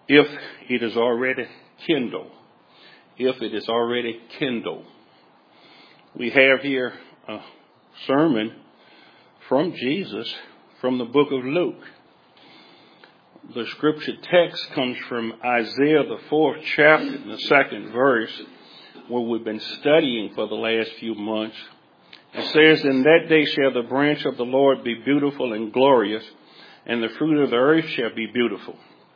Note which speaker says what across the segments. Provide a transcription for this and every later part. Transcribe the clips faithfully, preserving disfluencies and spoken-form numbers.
Speaker 1: if it is already kindled. If it is already kindled. We have here a sermon from Jesus from the book of Luke. The scripture text comes from Isaiah, the fourth chapter, the second verse, where we've been studying for the last few months. It says, "In that day shall the branch of the Lord be beautiful and glorious, and the fruit of the earth shall be beautiful.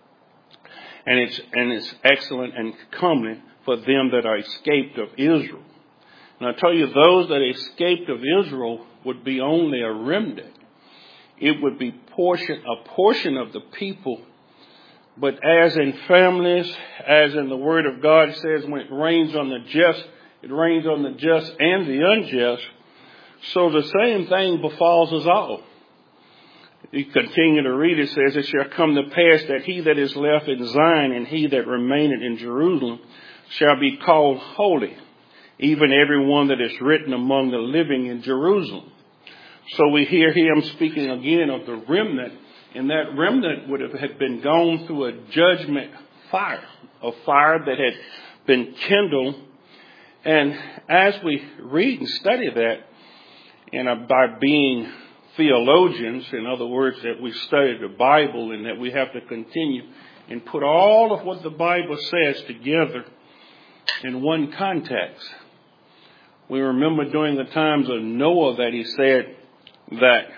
Speaker 1: And it's, and it's excellent and comely for them that are escaped of Israel." And I tell you, those that escaped of Israel would be only a remnant. It would be portion, a portion of the people. But as in families, as in the Word of God says, when it rains on the just, it rains on the just and the unjust. So the same thing befalls us all. You continue to read, it says, "It shall come to pass that he that is left in Zion and he that remaineth in Jerusalem shall be called holy, even every one that is written among the living in Jerusalem." So we hear him speaking again of the remnant, and that remnant would have had been gone through a judgment fire, a fire that had been kindled. And as we read and study that, and by being theologians, in other words, that we study the Bible and that we have to continue and put all of what the Bible says together in one context. We remember during the times of Noah that he said that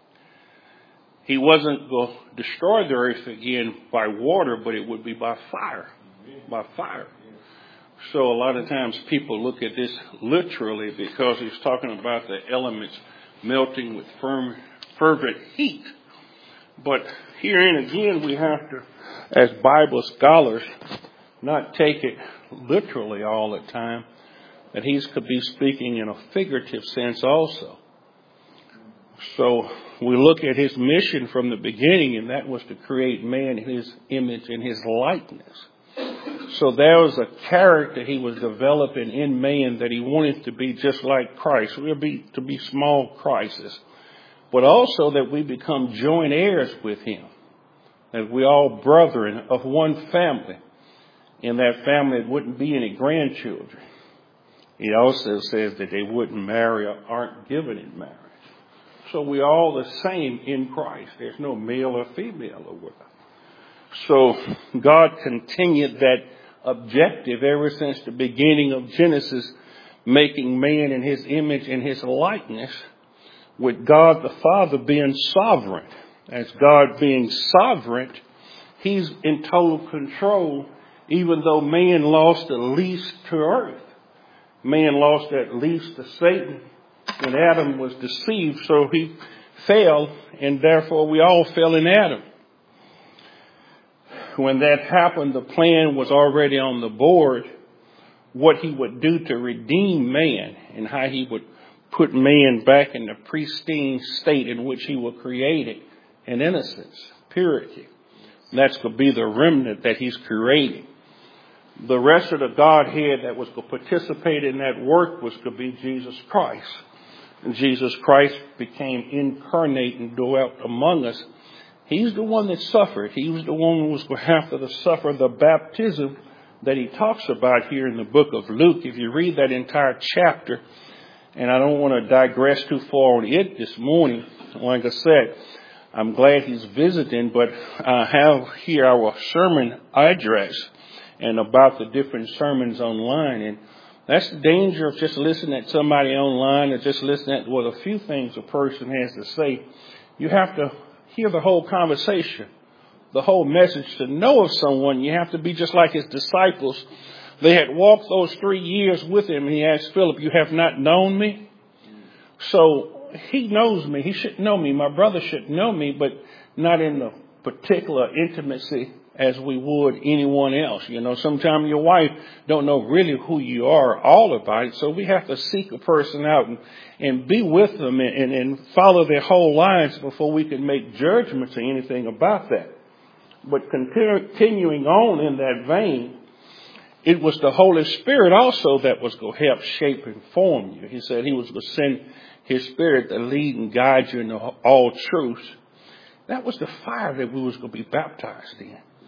Speaker 1: he wasn't going to destroy the earth again by water, but it would be by fire, by fire. So a lot of times people look at this literally because he's talking about the elements melting with firm, fervent heat. But herein again, we have to, as Bible scholars, not take it literally all the time, that he could be speaking in a figurative sense also. So we look at his mission from the beginning, and that was to create man in his image and his likeness. So there was a character he was developing in man that he wanted to be just like Christ. We'll be to be small Christs, but also that we become joint heirs with him, that we all brethren of one family. In that family, it wouldn't be any grandchildren. He also says that they wouldn't marry or aren't given in marriage. So we're all the same in Christ. There's no male or female or whatever. So God continued that objective ever since the beginning of Genesis, making man in his image and his likeness, with God the Father being sovereign. As God being sovereign, he's in total control, even though man lost the lease to earth. Man lost that lease to Satan when Adam was deceived, so he fell, and therefore we all fell in Adam. When that happened, the plan was already on the board, what he would do to redeem man and how he would put man back in the pristine state in which he was created, in innocence, purity. And that's going to be the remnant that he's creating. The rest of the Godhead that was going to participate in that work was going to be Jesus Christ. And Jesus Christ became incarnate and dwelt among us. He's the one that suffered. He was the one who was going to have to suffer the baptism that he talks about here in the book of Luke. If you read that entire chapter, and I don't want to digress too far on it this morning. Like I said, I'm glad he's visiting, but I have here our sermon address and about the different sermons online. And that's the danger of just listening at somebody online or just listening at what a few things a person has to say. You have to hear the whole conversation, the whole message. To know of someone, you have to be just like his disciples. They had walked those three years with him, and he asked Philip, "You have not known me?" So he knows me. He should know me. My brother should know me, but not in the particular intimacy as we would anyone else. You know, sometimes your wife don't know really who you are all about it. So we have to seek a person out and, and be with them and, and, and follow their whole lives before we can make judgments or anything about that. But continuing on in that vein, it was the Holy Spirit also that was going to help shape and form you. He said he was going to send his Spirit to lead and guide you into all truth. That was the fire that we was going to be baptized in.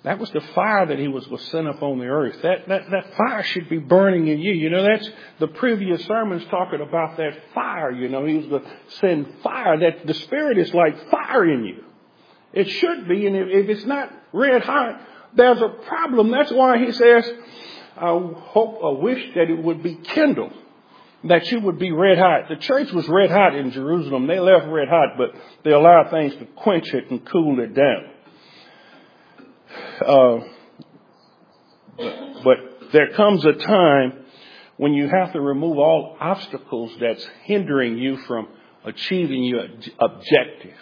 Speaker 1: That was the fire that he was going to send up on the earth. That, that, that fire should be burning in you. You know, that's the previous sermons talking about that fire. You know, he was going to send fire. That the Spirit is like fire in you. It should be. And if, if it's not red hot, there's a problem. That's why he says, I hope, I wish that it would be kindled, that you would be red hot. The church was red hot in Jerusalem. They left red hot, but they allowed things to quench it and cool it down. Uh, but there comes a time when you have to remove all obstacles that's hindering you from achieving your objective.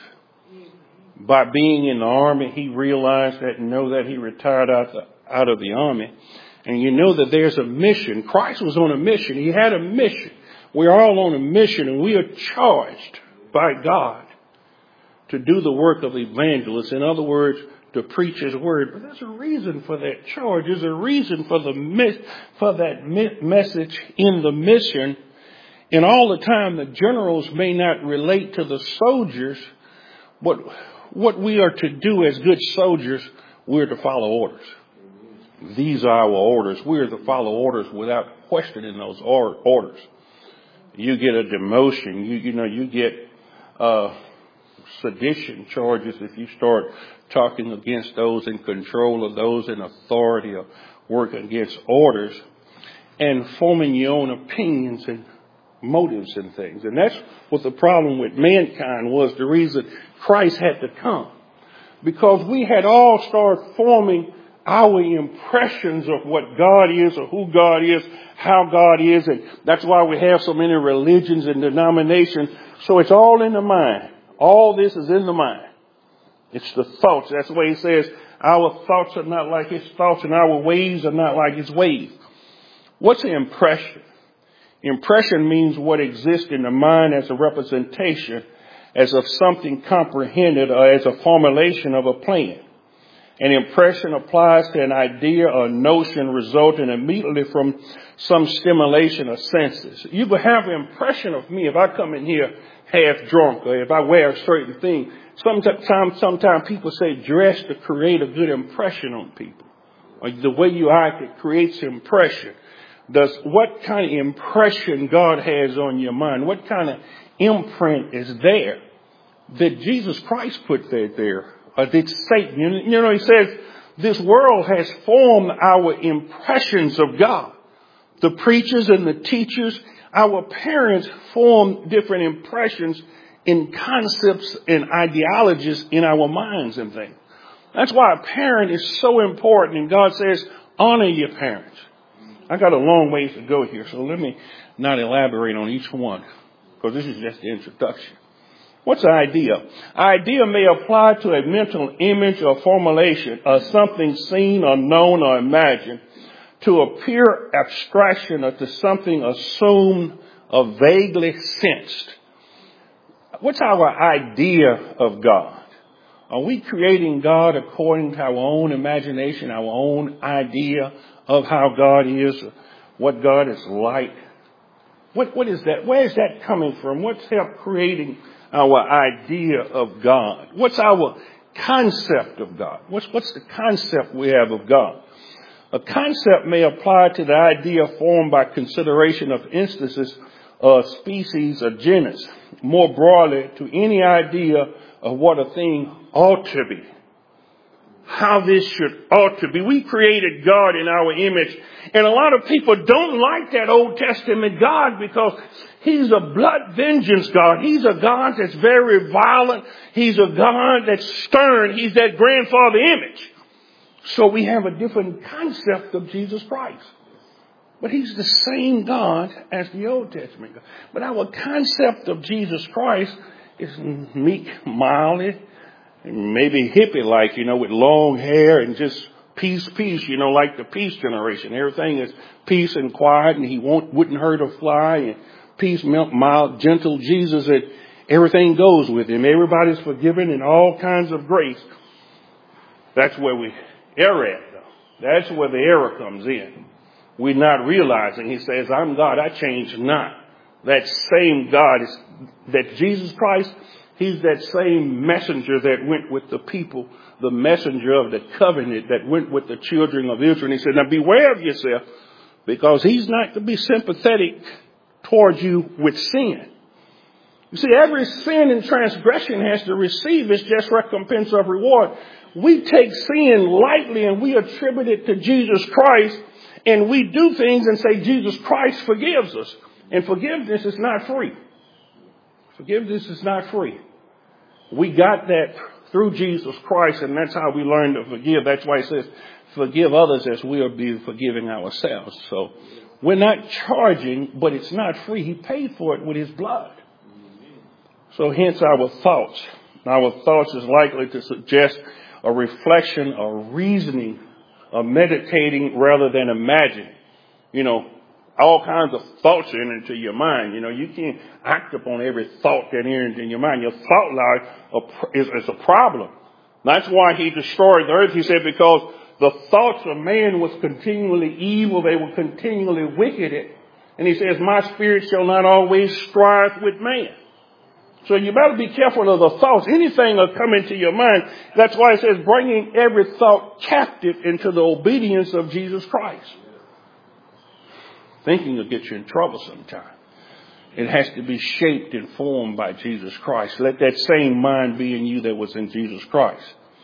Speaker 1: By being in the army, he realized that and know that he retired out, the, out of the army. And you know that there's a mission. Christ was on a mission. He had a mission. We're all on a mission, and we are charged by God to do the work of evangelists. In other words, to preach his word. But there's a reason for that charge. There's a reason for the for that message in the mission. And all the time, the generals may not relate to the soldiers. But what we are to do as good soldiers, we're to follow orders. These are our orders. We're to follow orders without questioning those orders. You get a demotion. You, you know, you get uh, sedition charges if you start talking against those in control of those in authority or working against orders and forming your own opinions and motives and things. And that's what the problem with mankind was, the reason Christ had to come. Because we had all started forming our impressions of what God is or who God is, how God is. And that's why we have so many religions and denominations. So it's all in the mind. All this is in the mind. It's the thoughts. That's the way he says, our thoughts are not like his thoughts and our ways are not like his ways. What's an impression? Impression means what exists in the mind as a representation, as of something comprehended or as a formulation of a plan. An impression applies to an idea or notion resulting immediately from some stimulation of senses. You will have an impression of me if I come in here half drunk or if I wear a certain thing. Sometimes, sometimes people say dress to create a good impression on people. Or the way you act, it creates impression. Does what kind of impression God has on your mind? What kind of imprint is there that Jesus Christ put there? there? Or did Satan? You know, he says this world has formed our impressions of God. The preachers and the teachers, our parents form different impressions in concepts and ideologies in our minds and things. That's why a parent is so important. And God says, honor your parents. I got a long ways to go here, so let me not elaborate on each one, because this is just the introduction. What's an idea? Idea may apply to a mental image or formulation of something seen or known or imagined, to a pure abstraction or to something assumed or vaguely sensed. What's our idea of God? Are we creating God according to our own imagination, our own idea of how God is, what God is like? What, what is that? Where is that coming from? What's help creating our idea of God? What's our concept of God? What's, what's the concept we have of God? A concept may apply to the idea formed by consideration of instances of species or genus, more broadly to any idea of what a thing ought to be. How this should ought to be. We created God in our image. And a lot of people don't like that Old Testament God because he's a blood vengeance God. He's a God that's very violent. He's a God that's stern. He's that grandfather image. So we have a different concept of Jesus Christ. But he's the same God as the Old Testament God. But our concept of Jesus Christ is meek, mild, maybe hippie-like, you know, with long hair and just peace, peace, you know, like the peace generation. Everything is peace and quiet, and he won't, wouldn't hurt a fly, and peace, mild, gentle Jesus, and everything goes with him. Everybody's forgiven and all kinds of grace. That's where we err at, though. That's where the error comes in. We're not realizing, he says, I'm God, I change not. That same God is, that Jesus Christ He's that same messenger that went with the people, the messenger of the covenant that went with the children of Israel. And he said, now beware of yourself, because he's not to be sympathetic towards you with sin. You see, every sin and transgression has to receive its just recompense of reward. We take sin lightly and we attribute it to Jesus Christ, and we do things and say Jesus Christ forgives us. And forgiveness is not free. Forgiveness is not free. We got that through Jesus Christ, and that's how we learn to forgive. That's why it says, forgive others as we are being forgiving ourselves. So we're not charging, but it's not free. He paid for it with his blood. So hence our thoughts. Our thoughts is likely to suggest a reflection, a reasoning, a meditating rather than imagining. You know, all kinds of thoughts enter into your mind. You know, you can't act upon every thought that enters in your mind. Your thought life is, is a problem. That's why he destroyed the earth. He said, because the thoughts of man was continually evil, they were continually wicked. And he says, my spirit shall not always strive with man. So you better be careful of the thoughts. Anything will come into your mind. That's why it says, bringing every thought captive into the obedience of Jesus Christ. Thinking will get you in trouble sometime. It has to be shaped and formed by Jesus Christ. Let that same mind be in you that was in Jesus Christ.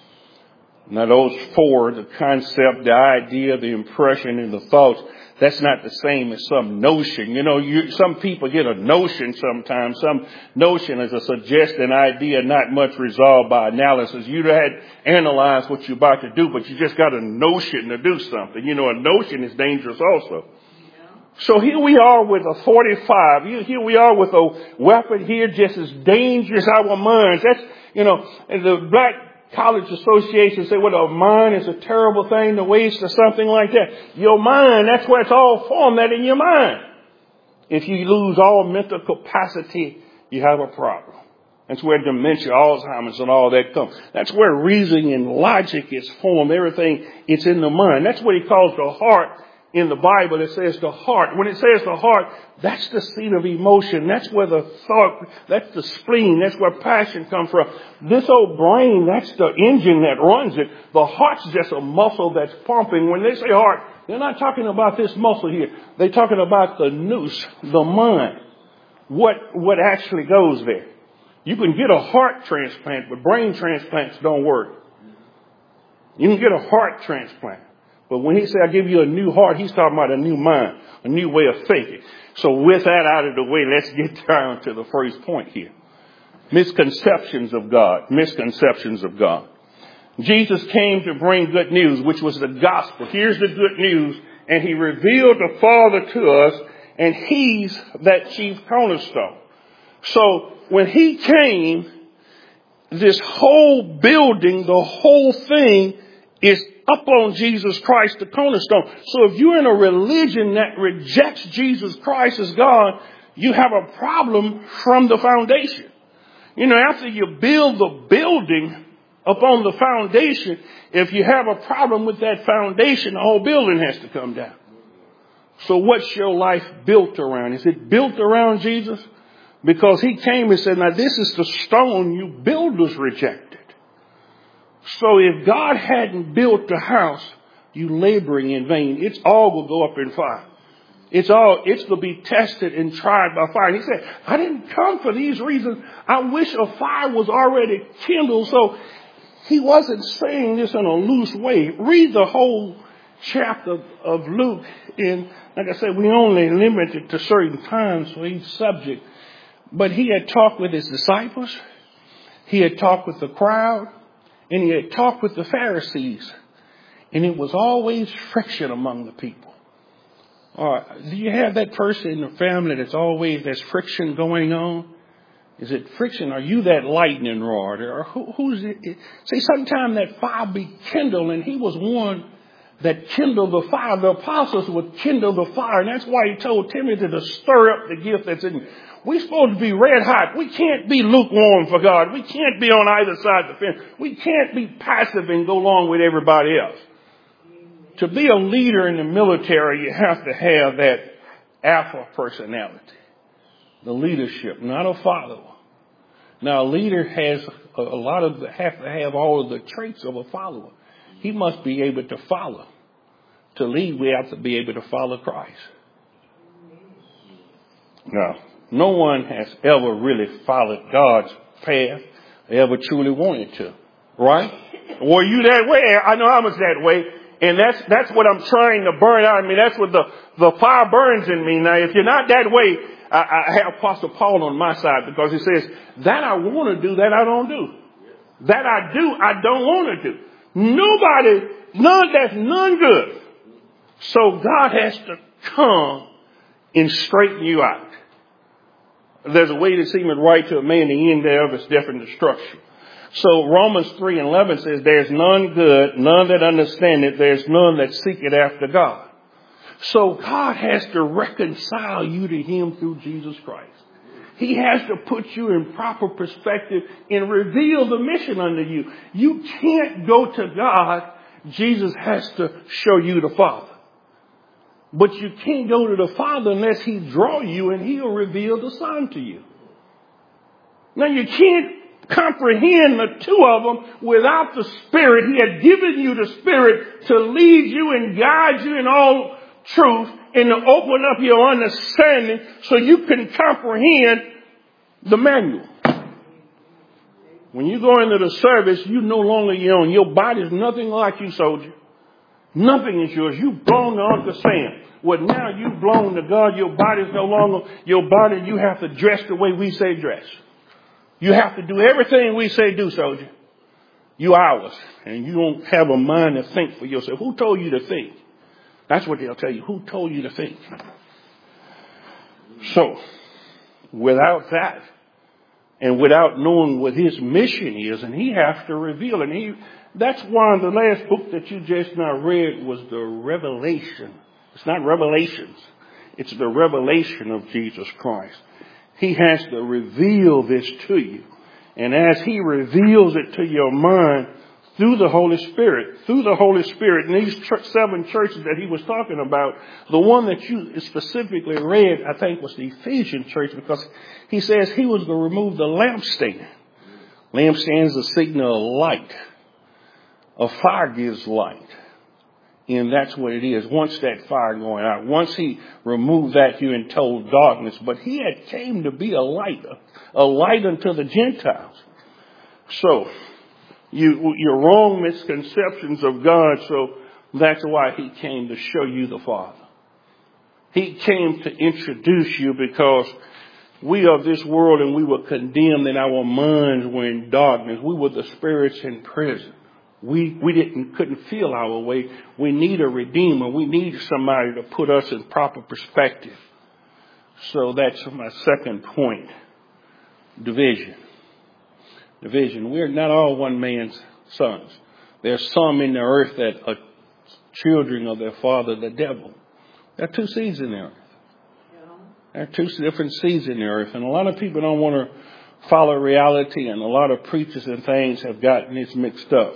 Speaker 1: Now those four, the concept, the idea, the impression, and the thoughts, that's not the same as some notion. You know, you, some people get a notion sometimes. Some notion is a suggested idea not much resolved by analysis. You had analyzed what you're about to do, but you just got a notion to do something. You know, a notion is dangerous also. So here we are with a forty-five. Here we are with a weapon here just as dangerous as our minds. That's, you know, the Black College Association say, well, a mind is a terrible thing to waste or something like that. Your mind, that's where it's all formed, that in your mind. If you lose all mental capacity, you have a problem. That's where dementia, Alzheimer's, and all that comes. That's where reasoning and logic is formed. Everything, it's in the mind. That's what he calls the heart. In the Bible, it says the heart. When it says the heart, that's the seat of emotion. That's where the thought, that's the spleen. That's where passion comes from. This old brain, that's the engine that runs it. The heart's just a muscle that's pumping. When they say heart, they're not talking about this muscle here. They're talking about the nous, the mind. What, what actually goes there. You can get a heart transplant, but brain transplants don't work. You can get a heart transplant. But when he said, I give you a new heart, he's talking about a new mind, a new way of thinking. So with that out of the way, let's get down to the first point here. Misconceptions of God. Misconceptions of God. Jesus came to bring good news, which was the gospel. Here's the good news. And he revealed the Father to us, and he's that chief cornerstone. So when he came, this whole building, the whole thing is up on Jesus Christ, the cornerstone. So if you're in a religion that rejects Jesus Christ as God, you have a problem from the foundation. You know, after you build the building upon the foundation, if you have a problem with that foundation, the whole building has to come down. So what's your life built around? Is it built around Jesus? Because he came and said, now this is the stone you builders rejected. So if God hadn't built the house, you laboring in vain. It's all will go up in fire. It's all, it's to be tested and tried by fire. And he said, I didn't come for these reasons. I wish a fire was already kindled. So he wasn't saying this in a loose way. Read the whole chapter of Luke. And like I said, we only limited to certain times for each subject. But he had talked with his disciples. He had talked with the crowd. And he had talked with the Pharisees. And it was always friction among the people. Or do you have that person in the family that's always, there's friction going on? Is it friction? Are you that lightning rod? Or who, who's it? See, sometimes that fire be kindled, and he was one that kindled the fire. The apostles would kindle the fire. And that's why he told Timothy to stir up the gift that's in you. We're supposed to be red hot. We can't be lukewarm for God. We can't be on either side of the fence. We can't be passive and go along with everybody else. To be a leader in the military, you have to have that alpha personality. The leadership, not a follower. Now, a leader has a, a lot of, have to have all of the traits of a follower. He must be able to follow. To lead, we have to be able to follow Christ. Now, no one has ever really followed God's path, ever truly wanted to. Right? Were you that way? I know I was that way. And that's, that's what I'm trying to burn out. I mean, that's what the, the fire burns in me. Now, if you're not that way, I, I have Apostle Paul on my side, because he says, that I want to do, that I don't do. That I do, I don't want to do. Nobody, none, that's none good. So God has to come and straighten you out. There's a way that seemeth right to a man, the end thereof is death and destruction. So Romans three and eleven says, there's none good, none that understand it, there's none that seek it after God. So God has to reconcile you to him through Jesus Christ. He has to put you in proper perspective and reveal the mission unto you. You can't go to God. Jesus has to show you the Father. But you can't go to the Father unless he draw you and he'll reveal the Son to you. Now you can't comprehend the two of them without the Spirit. He had given you the Spirit to lead you and guide you in all truth and to open up your understanding so you can comprehend the manual. When you go into the service, you no longer your own. Your body is nothing like you, soldier. Nothing is yours. You belong to Uncle Sam. Well, now you belong to God. Your body is no longer your body. You have to dress the way we say dress. You have to do everything we say do, soldier. You ours. And you don't have a mind to think for yourself. Who told you to think? That's what they'll tell you. Who told you to think? So, without that, and without knowing what his mission is, and he has to reveal, and he, that's why the last book that you just now read was the Revelation. It's not Revelations. It's the revelation of Jesus Christ. He has to reveal this to you. And as he reveals it to your mind through the Holy Spirit, through the Holy Spirit, in these ch- seven churches that he was talking about, the one that you specifically read, I think, was the Ephesian church, because he says he was going to remove the lampstand. Lampstand is a signal of light. A fire gives light. And that's what it is. Once that fire going out, once he removed that, you're in total darkness. But he had came to be a light, a light unto the Gentiles. So, you, your wrong misconceptions of God, so that's why he came to show you the Father. He came to introduce you because we are this world and we were condemned and our minds were in darkness. We were the spirits in prison. We, we didn't, couldn't feel our way. We need a redeemer. We need somebody to put us in proper perspective. So that's my second point. Division. Division. We're not all one man's sons. There's some in the earth that are children of their father, the devil. There are two seeds in the earth. There are two different seeds in the earth. And a lot of people don't want to follow reality, and a lot of preachers and things have gotten this mixed up.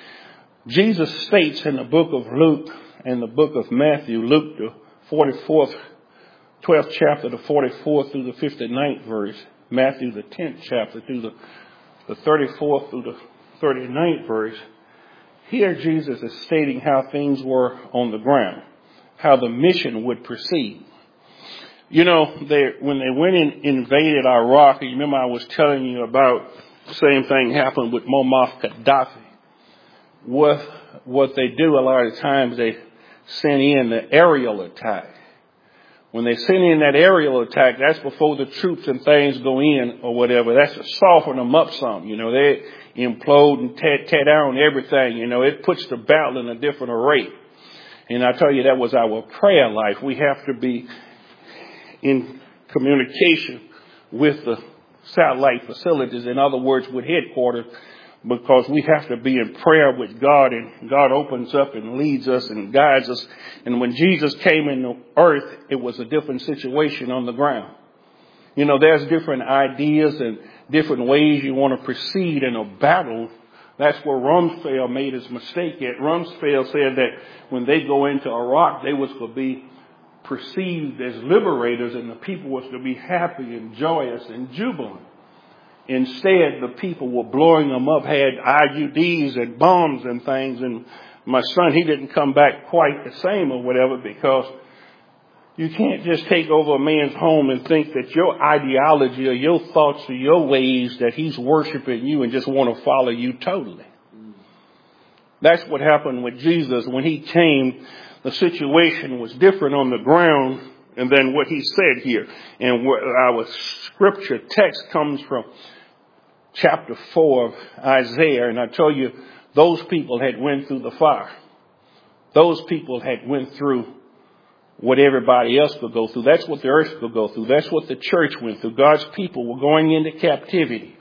Speaker 1: Jesus states in the book of Luke and the book of Matthew, Luke the forty-fourth, twelfth chapter, the forty-fourth through the fifty-ninth verse, Matthew the tenth chapter through the, the thirty-fourth through the thirty-ninth verse. Here Jesus is stating how things were on the ground, how the mission would proceed. You know, they, when they went and invaded Iraq, you remember I was telling you about the same thing happened with Muammar Gaddafi. What, what they do a lot of times, they send in the aerial attack. When they send in that aerial attack, that's before the troops and things go in or whatever. That's to soften them up some. You know, they implode and tear, tear down everything. You know, it puts the battle in a different array. And I tell you, that was our prayer life. We have to be in communication with the satellite facilities. In other words, with headquarters, because we have to be in prayer with God, and God opens up and leads us and guides us. And when Jesus came into earth, it was a different situation on the ground. You know, there's different ideas and different ways you want to proceed in a battle. That's where Rumsfeld made his mistake at. Rumsfeld said that when they go into Iraq, they was going to be perceived as liberators, and the people was to be happy and joyous and jubilant. Instead, the people were blowing them up, had I U Ds and bombs and things. And my son, he didn't come back quite the same or whatever, because you can't just take over a man's home and think that your ideology or your thoughts or your ways, that he's worshiping you and just want to follow you totally. That's what happened with Jesus. When he came, the situation was different on the ground and then what he said here. And our scripture text comes from chapter four of Isaiah. And I tell you, those people had went through the fire. Those people had went through what everybody else could go through. That's what the earth could go through. That's what the church went through. God's people were going into captivity.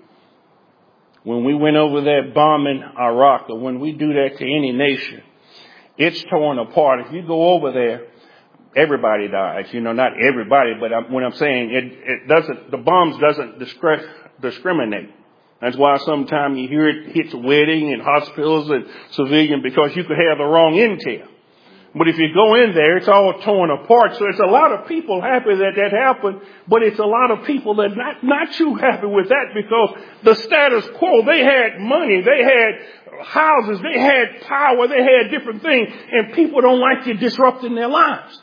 Speaker 1: When we went over there bombing Iraq, or when we do that to any nation, it's torn apart. If you go over there, everybody dies. You know, not everybody, but I'm, when I'm saying it, it doesn't, the bombs doesn't discri- discriminate. That's why sometimes you hear it hits wedding and hospitals and civilian, because you could have the wrong intel. But if you go in there, it's all torn apart. So it's a lot of people happy that that happened, but it's a lot of people that not, not too happy with that, because the status quo, they had money, they had houses, they had power, they had different things, and people don't like you disrupting their lives.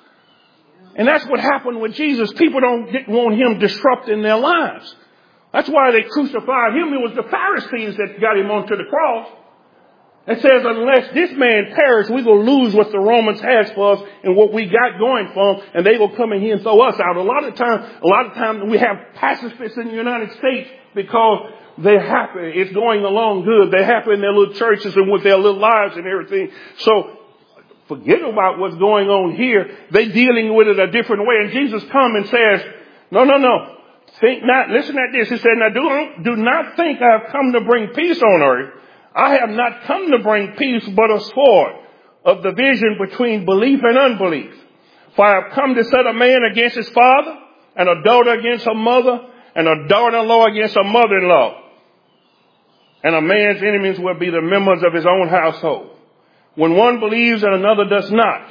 Speaker 1: And that's what happened with Jesus. People don't didn't want him disrupting their lives. That's why they crucified him. It was the Pharisees that got him onto the cross. It says, unless this man perish, we're going to lose what the Romans has for us and what we got going for them, and they will come in here and throw us out. A lot of times, a lot of times we have pacifists in the United States because they're happy. It's going along good. They're happy in their little churches and with their little lives and everything. So forget about what's going on here. They're dealing with it a different way. And Jesus comes and says, no, no, no. Think not. Listen at this. He said, now do, do not think I have come to bring peace on earth. I have not come to bring peace, but a sword of division between belief and unbelief. For I have come to set a man against his father, and a daughter against her mother, and a daughter-in-law against her mother-in-law. And a man's enemies will be the members of his own household. When one believes and another does not,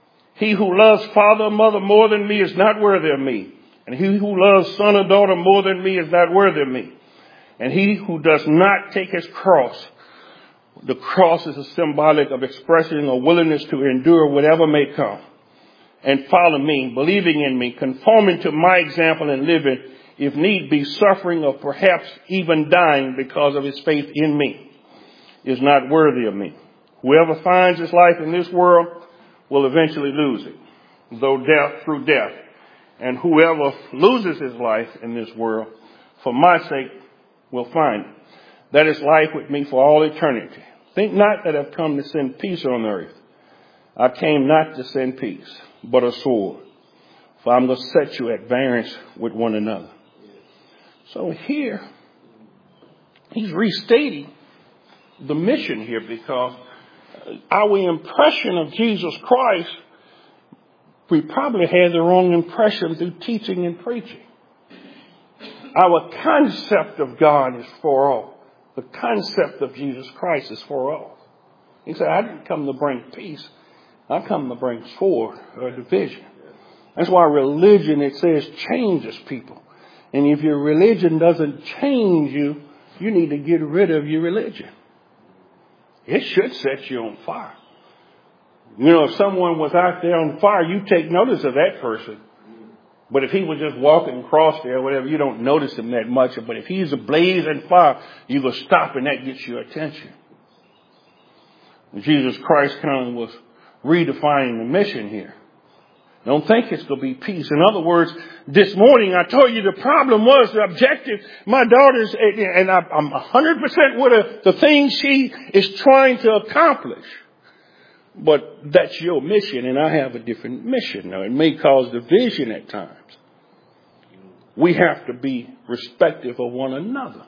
Speaker 1: he who loves father or mother more than me is not worthy of me. And he who loves son or daughter more than me is not worthy of me. And he who does not take his cross, the cross is a symbolic of expressing a willingness to endure whatever may come, and follow me, believing in me, conforming to my example and living, if need be, suffering or perhaps even dying because of his faith in me, is not worthy of me. Whoever finds his life in this world will eventually lose it, though death through death. And whoever loses his life in this world, for my sake, will find it. That is life with me for all eternity. Think not that I've come to send peace on earth. I came not to send peace, but a sword. For I'm going to set you at variance with one another. So here, he's restating the mission here, because our impression of Jesus Christ, we probably had the wrong impression through teaching and preaching. Our concept of God is for all. The concept of Jesus Christ is for all. He said, I didn't come to bring peace. I come to bring sword or division. That's why religion, it says, changes people. And if your religion doesn't change you, you need to get rid of your religion. It should set you on fire. You know, if someone was out there on fire, you take notice of that person. But if he was just walking across there or whatever, you don't notice him that much. But if he's ablaze in fire, you go stop, and that gets your attention. And Jesus Christ kind of was redefining the mission here. Don't think it's going to be peace. In other words, this morning I told you the problem was the objective. My daughter's, and I'm one hundred percent with her, the things she is trying to accomplish. But that's your mission, and I have a different mission. Now, it may cause division at times. We have to be respectful of one another.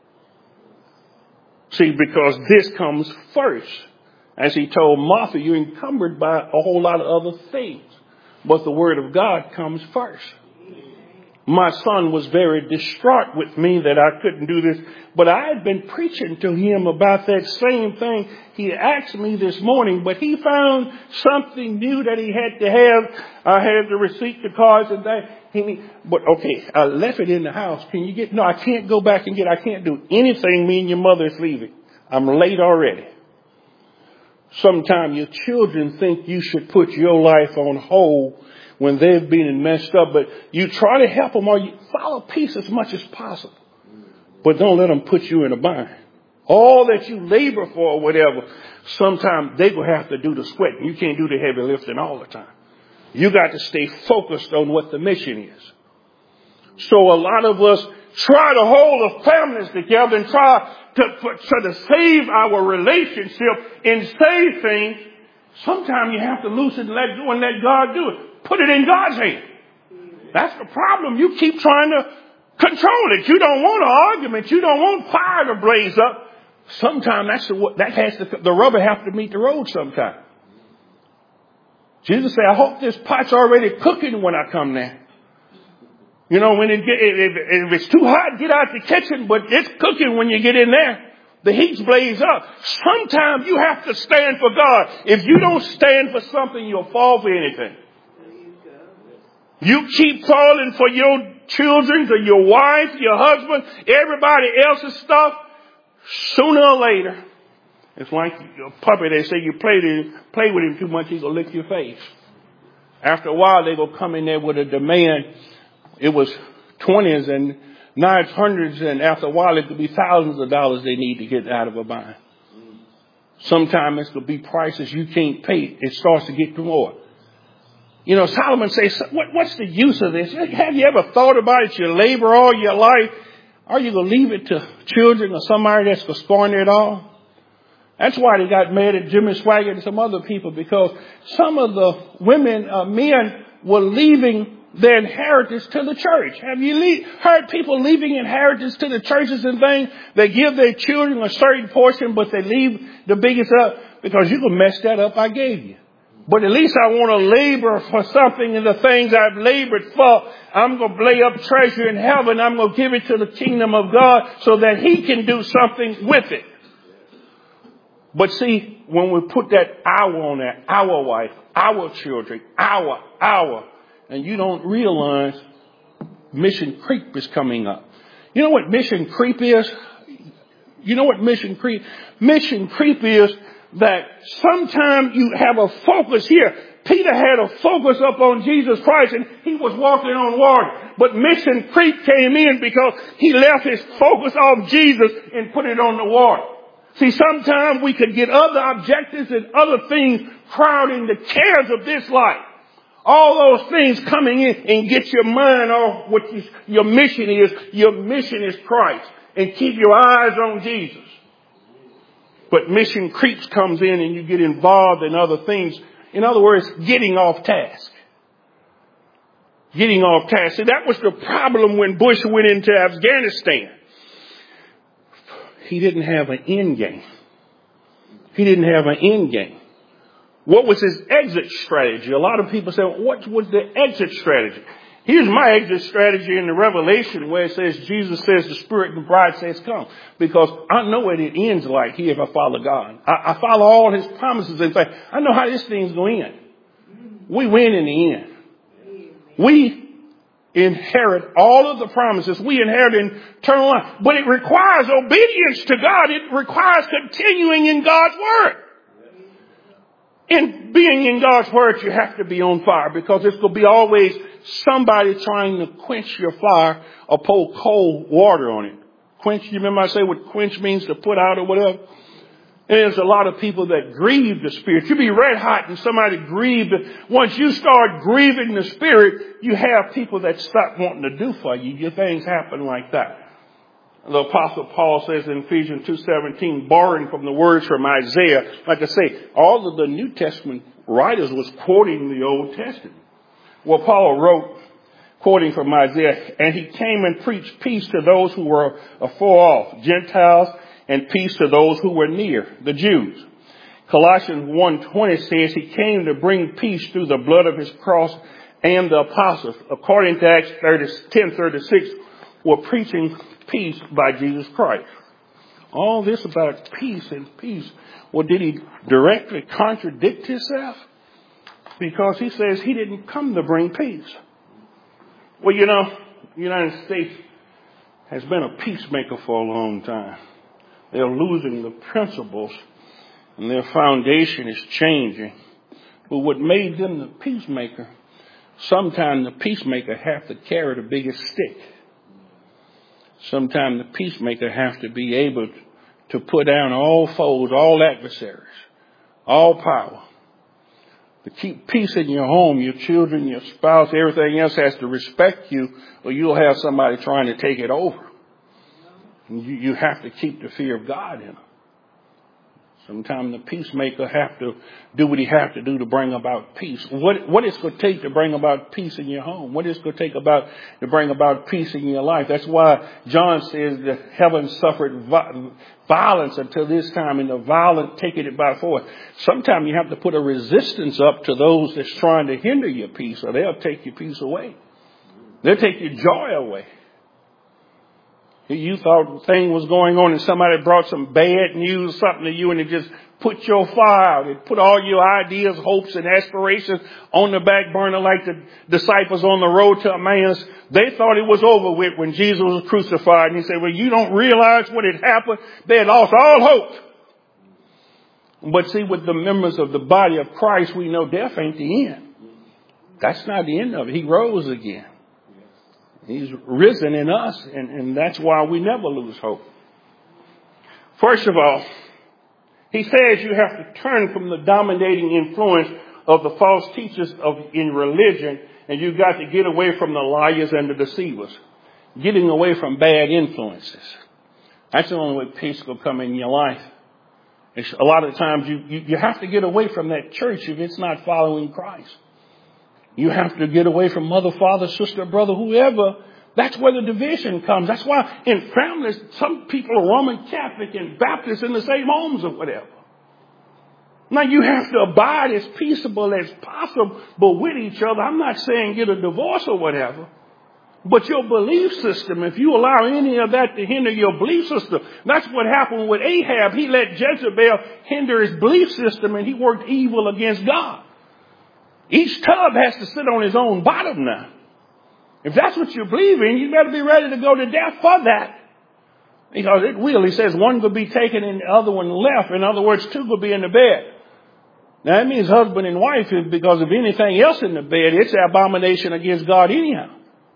Speaker 1: See, because this comes first. As he told Martha, you're encumbered by a whole lot of other things. But the word of God comes first. My son was very distraught with me that I couldn't do this. But I had been preaching to him about that same thing. He asked me this morning, but he found something new that he had to have. I had the receipt, the cards, and that. He, but okay, I left it in the house. Can you get? No, I can't go back and get. I can't do anything. Me and your mother is leaving. I'm late already. Sometimes your children think you should put your life on hold when they've been messed up, but you try to help them or you follow peace as much as possible. But don't let them put you in a bind. All that you labor for or whatever, sometimes they will have to do the sweat. You can't do the heavy lifting all the time. You got to stay focused on what the mission is. So a lot of us try to hold the families together and try to, try to save our relationship and save things. Sometimes you have to loosen and let go and let God do it. Put it in God's hand. That's the problem. You keep trying to control it. You don't want an argument. You don't want fire to blaze up. Sometimes that's the, that has to, the rubber has to meet the road sometime. Jesus said, I hope this pot's already cooking when I come there. You know, when it get, if, if it's too hot, get out the kitchen, but it's cooking when you get in there. The heat's blaze up. Sometimes you have to stand for God. If you don't stand for something, you'll fall for anything. You keep falling for your children, or your wife, your husband, everybody else's stuff. Sooner or later, it's like a puppy. They say you play, to, play with him too much, he's going to lick your face. After a while, they will come in there with a demand. It was twenties and now it's hundreds, and after a while, it could be thousands of dollars they need to get out of a bind. Sometimes it's going to be prices you can't pay. It starts to get more. You know, Solomon says, what, what's the use of this? Have you ever thought about it? You labor all your life. Are you going to leave it to children or somebody that's going to squander it all? That's why they got mad at Jimmy Swaggart and some other people, because some of the women, uh, men were leaving their inheritance to the church. Have you le- heard people leaving inheritance to the churches and things? They give their children a certain portion, but they leave the biggest up because you can mess that up I gave you. But at least I want to labor for something, and the things I've labored for, I'm going to lay up treasure in heaven. I'm going to give it to the kingdom of God so that he can do something with it. But see, when we put that our on there, our wife, our children, our, our, and you don't realize mission creep is coming up. You know what mission creep is? You know what mission creep? Mission creep is that sometimes you have a focus here. Peter had a focus up on Jesus Christ and he was walking on water. But mission creep came in because he left his focus off Jesus and put it on the water. See, sometimes we could get other objectives and other things crowding the cares of this life. All those things coming in and get your mind off what you, your mission is. Your mission is Christ. And keep your eyes on Jesus. But mission creeps comes in and you get involved in other things. In other words, getting off task. Getting off task. See, that was the problem when Bush went into Afghanistan. He didn't have an end game. He didn't have an end game. What was his exit strategy? A lot of people say, what was the exit strategy? Here's my exit strategy in the Revelation where it says, Jesus says, the Spirit and the bride says, come. Because I know what it ends like here if I follow God. I, I follow all his promises and say, I know how this thing's going to end. We win in the end. We inherit all of the promises. We inherit eternal life. But it requires obedience to God. It requires continuing in God's Word. In being in God's Word, you have to be on fire because it's going to be always somebody trying to quench your fire or pour cold water on it. Quench, you remember I say what quench means, to put out or whatever? And there's a lot of people that grieve the Spirit. You be red hot and somebody grieve. Once you start grieving the Spirit, you have people that stop wanting to do for you. Your things happen like that. The Apostle Paul says in Ephesians two seventeen, borrowing from the words from Isaiah, like I say, all of the New Testament writers was quoting the Old Testament. Well, Paul wrote, quoting from Isaiah, and he came and preached peace to those who were afar off, Gentiles, and peace to those who were near, the Jews. Colossians one twenty says he came to bring peace through the blood of his cross and the apostles, according to Acts ten thirty-six, were preaching peace by Jesus Christ. All this about peace and peace. Well, did he directly contradict himself? Because he says he didn't come to bring peace. Well, you know, the United States has been a peacemaker for a long time. They're losing the principles and their foundation is changing. But what made them the peacemaker, sometimes the peacemaker has to carry the biggest stick. Sometimes the peacemaker has to be able to put down all foes, all adversaries, all power. To keep peace in your home, your children, your spouse, everything else has to respect you, or you'll have somebody trying to take it over. And you, you have to keep the fear of God in them. Sometimes the peacemaker have to do what he have to do to bring about peace. What, what it's going to take to bring about peace in your home? What it's going to take about to bring about peace in your life? That's why John says that heaven suffered violence until this time, and the violent taking it by force. Sometimes you have to put a resistance up to those that's trying to hinder your peace, or they'll take your peace away. They'll take your joy away. You thought the thing was going on and somebody brought some bad news, something to you, and it just put your fire out. It put all your ideas, hopes, and aspirations on the back burner like the disciples on the road to Emmaus. They thought it was over with when Jesus was crucified. And he said, well, you don't realize what had happened. They had lost all hope. But see, with the members of the body of Christ, we know death ain't the end. That's not the end of it. He rose again. He's risen in us, and, and that's why we never lose hope. First of all, he says you have to turn from the dominating influence of the false teachers of in religion, and you've got to get away from the liars and the deceivers. Getting away from bad influences. That's the only way peace will come in your life. It's, a lot of times you, you, you have to get away from that church if it's not following Christ. You have to get away from mother, father, sister, brother, whoever. That's where the division comes. That's why in families, some people are Roman Catholic and Baptist in the same homes or whatever. Now you have to abide as peaceable as possible with each other. I'm not saying get a divorce or whatever. But your belief system, if you allow any of that to hinder your belief system, that's what happened with Ahab. He let Jezebel hinder his belief system, and he worked evil against God. Each tub has to sit on his own bottom now. If that's what you believe in, you better be ready to go to death for that. Because it will. He says one could be taken and the other one left. In other words, two could be in the bed. Now that means husband and wife, because of anything else in the bed, it's an abomination against God anyhow.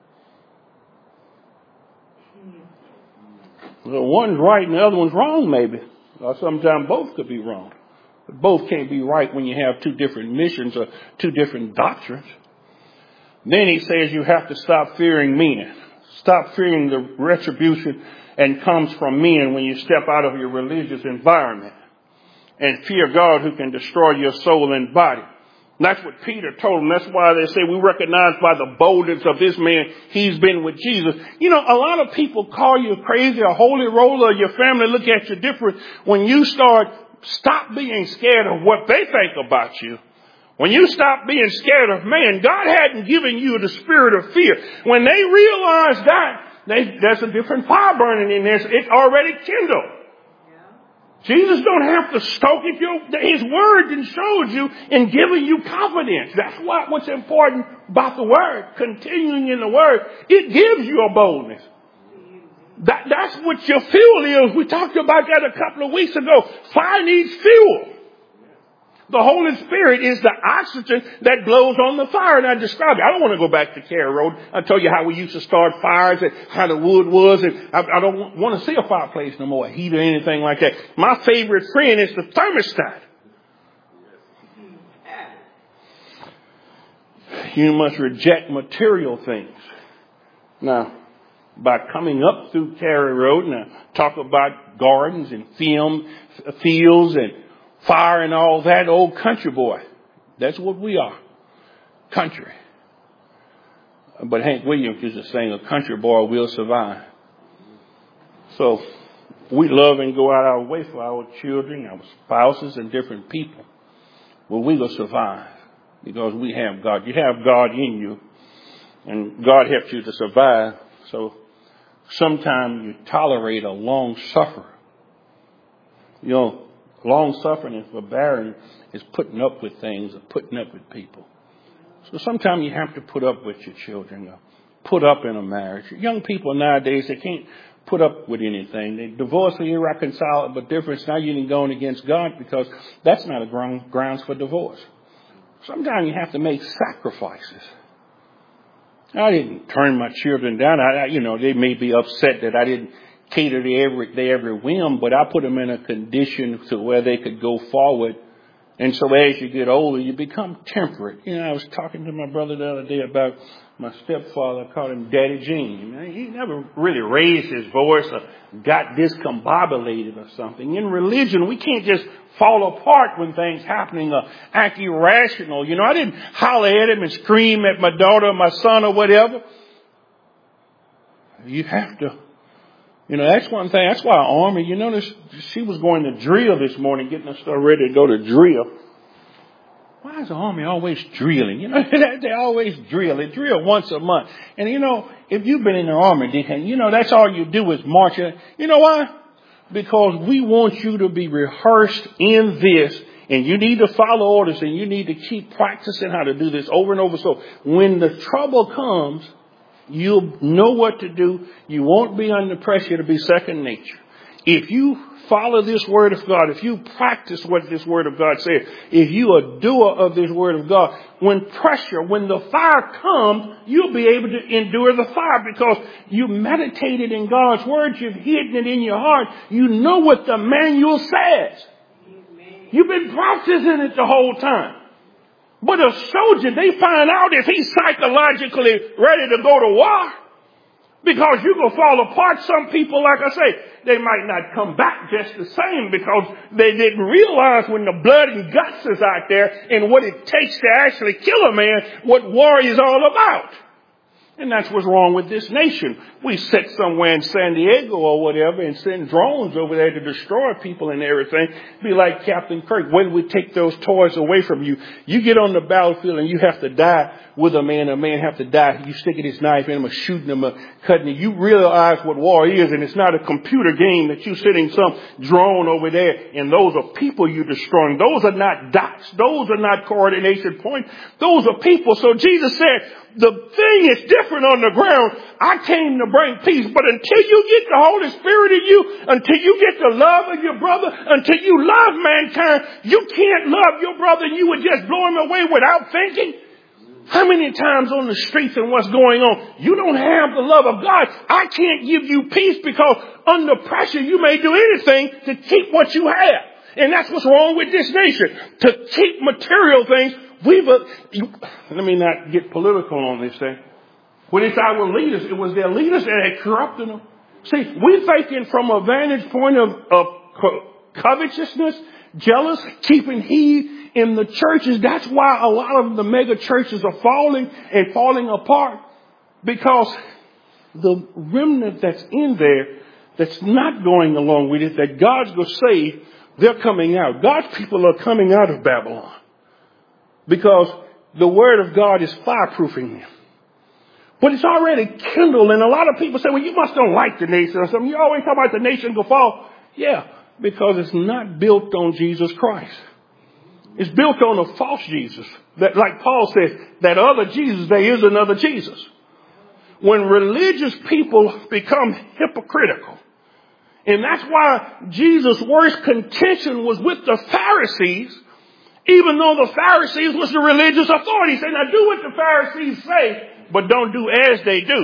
Speaker 1: Well, one's right and the other one's wrong maybe. Or sometimes both could be wrong. Both can't be right when you have two different missions or two different doctrines. Then he says you have to stop fearing men. Stop fearing the retribution and comes from men when you step out of your religious environment. And fear God who can destroy your soul and body. And that's what Peter told them. That's why they say we recognize by the boldness of this man, he's been with Jesus. You know, a lot of people call you crazy or holy roller, or your family look at you different when you start. Stop being scared of what they think about you. When you stop being scared of man, God hadn't given you the spirit of fear. When they realize that, they, there's a different fire burning in there. It's already kindled. Yeah. Jesus don't have to stoke it. His word and showed you and giving you confidence. That's what, what's important about the word. Continuing in the word, it gives you a boldness. That, that's what your fuel is. We talked about that a couple of weeks ago. Fire needs fuel. The Holy Spirit is the oxygen that blows on the fire. And I described it. I don't want to go back to Cary Road. I told you how we used to start fires and how the wood was. And I, I don't want to see a fireplace no more, a heat or anything like that. My favorite friend is the thermostat. You must reject material things. Now, by coming up through Cary Road, and I talk about gardens and film, fields and fire and all that, old country boy. That's what we are. Country. But Hank Williams used to sing, a country boy will survive. So we love and go out our way for our children, our spouses, and different people. Well, we will survive. because we have God. You have God in you, and God helps you to survive. So sometimes you tolerate a long suffer. You know, long suffering and forbearing is putting up with things or putting up with people. So sometimes you have to put up with your children, or put up in a marriage. Young people nowadays, they can't put up with anything. They divorce are irreconcilable difference. Now you're going against God, because that's not a ground, grounds for divorce. Sometimes you have to make sacrifices. I didn't turn my children down. I, I, you know, they may be upset that I didn't cater to every, their every whim, but I put them in a condition to where they could go forward. And so as you get older, you become temperate. You know, I was talking to my brother the other day about my stepfather. I called him Daddy Gene. He never really raised his voice or got discombobulated or something. In religion, we can't just fall apart when things happening or act irrational. You know, I didn't holler at him and scream at my daughter or my son or whatever. You have to. You know, that's one thing. That's why our army, you notice she was going to drill this morning, getting us ready to go to drill. Why is the army always drilling? You know, they always drill. They drill once a month. And, you know, if you've been in the army, Deacon, you know, that's all you do is march. You know why? Because we want you to be rehearsed in this. And you need to follow orders, and you need to keep practicing how to do this over and over. So when the trouble comes, you'll know what to do. You won't be under pressure. To be second nature. If you follow this word of God, if you practice what this word of God says, if you are a doer of this word of God, when pressure, when the fire comes, you'll be able to endure the fire because you meditated in God's word. You've hidden it in your heart. You know what the manual says. You've been practicing it the whole time. But a soldier, they find out if he's psychologically ready to go to war. Because you will fall apart. Some people, like I say, they might not come back just the same because they didn't realize when the blood and guts is out there and what it takes to actually kill a man, what war is all about. And that's what's wrong with this nation. We sit somewhere in San Diego or whatever and send drones over there to destroy people and everything. Be like Captain Kirk. When we take those toys away from you, you get on the battlefield and you have to die with a man. A man have to die. You sticking his knife in him or shooting him or cutting him. You realize what war is, and it's not a computer game that you're sitting some drone over there and those are people you're destroying. Those are not dots. Those are not coordination points. Those are people. So Jesus said, the thing is different on the ground. I came to bring peace, but until you get the Holy Spirit in you, until you get the love of your brother, until you love mankind, you can't love your brother and you would just blow him away without thinking. How many times on the streets and what's going on, you don't have the love of God. I can't give you peace because under pressure you may do anything to keep what you have. And that's what's wrong with this nation. To keep material things, we've, uh, you, let me not get political on this thing. When it's our leaders, it was their leaders that had corrupted them. See, we're thinking from a vantage point of, of co- covetousness, jealous, keeping heed in the churches. That's why a lot of the mega churches are falling and falling apart, because the remnant that's in there that's not going along with it, that God's going to save, they're coming out. God's people are coming out of Babylon because the word of God is fireproofing them. But it's already kindled, and a lot of people say, well, you must don't like the nation or something. You always talk about the nation go fall. Yeah, because it's not built on Jesus Christ. It's built on a false Jesus. That, like Paul says, that other Jesus, there is another Jesus. When religious people become hypocritical, and that's why Jesus' worst contention was with the Pharisees, even though the Pharisees was the religious authority. He said, now do what the Pharisees say, but don't do as they do.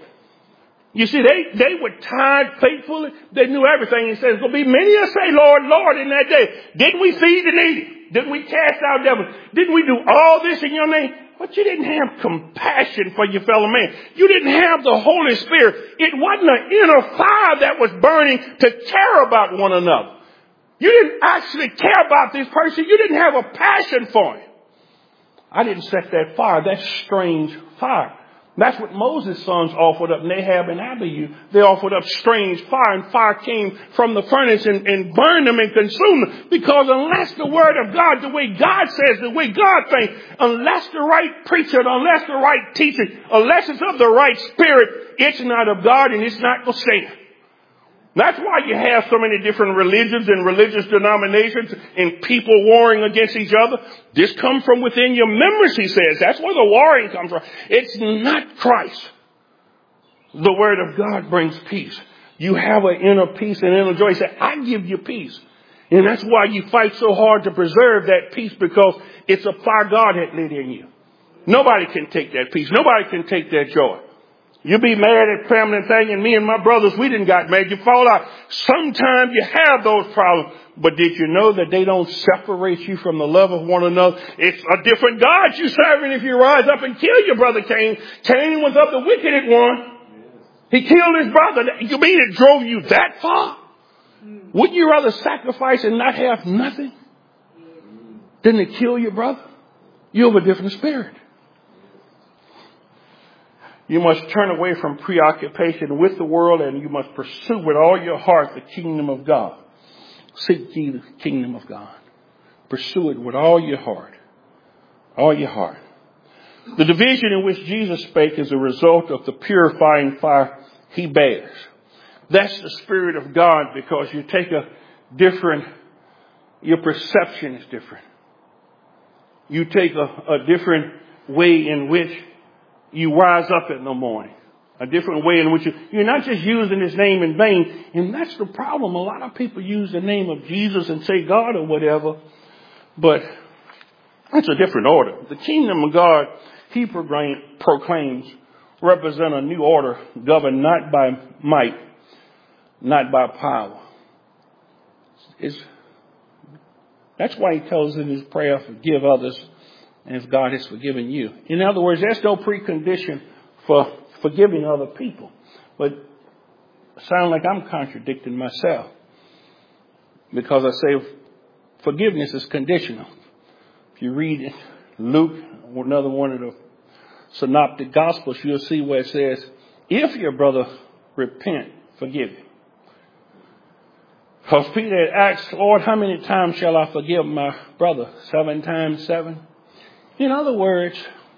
Speaker 1: You see, they, they were tied faithfully. They knew everything. He says, there'll be many that say, Lord, Lord, in that day. Didn't we feed the needy? Didn't we cast out devils? Didn't we do all this in your name? But you didn't have compassion for your fellow man. You didn't have the Holy Spirit. It wasn't an inner fire that was burning to care about one another. You didn't actually care about this person. You didn't have a passion for him. I didn't set that fire, that strange fire. That's what Moses' sons offered up, Nadab and Abihu. They offered up strange fire, and fire came from the furnace and, and burned them and consumed them. Because unless the word of God, the way God says, the way God thinks, unless the right preacher, unless the right teaching, unless it's of the right spirit, it's not of God and it's not going to stand. That's why you have so many different religions and religious denominations and people warring against each other. This comes from within your members, he says. That's where the warring comes from. It's not Christ. The word of God brings peace. You have an inner peace and inner joy. He said, I give you peace. And that's why you fight so hard to preserve that peace, because it's a fire God had lit in you. Nobody can take that peace. Nobody can take that joy. You be mad at family thing, and me and my brothers, we didn't got mad. You fall out. Sometimes you have those problems. But did you know that they don't separate you from the love of one another? It's a different God you serving if you rise up and kill your brother Cain. Cain was of the wicked one. He killed his brother. You mean it drove you that far? Wouldn't you rather sacrifice and not have nothing than to kill your brother? You have a different spirit. You must turn away from preoccupation with the world, and you must pursue with all your heart the kingdom of God. Seek ye the kingdom of God. Pursue it with all your heart. All your heart. The division in which Jesus spake is a result of the purifying fire he bears. That's the Spirit of God, because you take a different, your perception is different. You take a, a different way in which you rise up in the morning. A different way in which you, you're not just using his name in vain. And that's the problem. A lot of people use the name of Jesus and say God or whatever. But that's a different order. The kingdom of God, he proclaims, represent a new order governed not by might, not by power. It's, that's why he tells in his prayer, forgive others as God has forgiven you. In other words, there's no precondition for forgiving other people. But it sounds like I'm contradicting myself, because I say forgiveness is conditional. If you read Luke, or another one of the synoptic gospels, you'll see where it says, if your brother repent, forgive him. Because Peter had asked, Lord, how many times shall I forgive my brother? Seven times seven? In other words,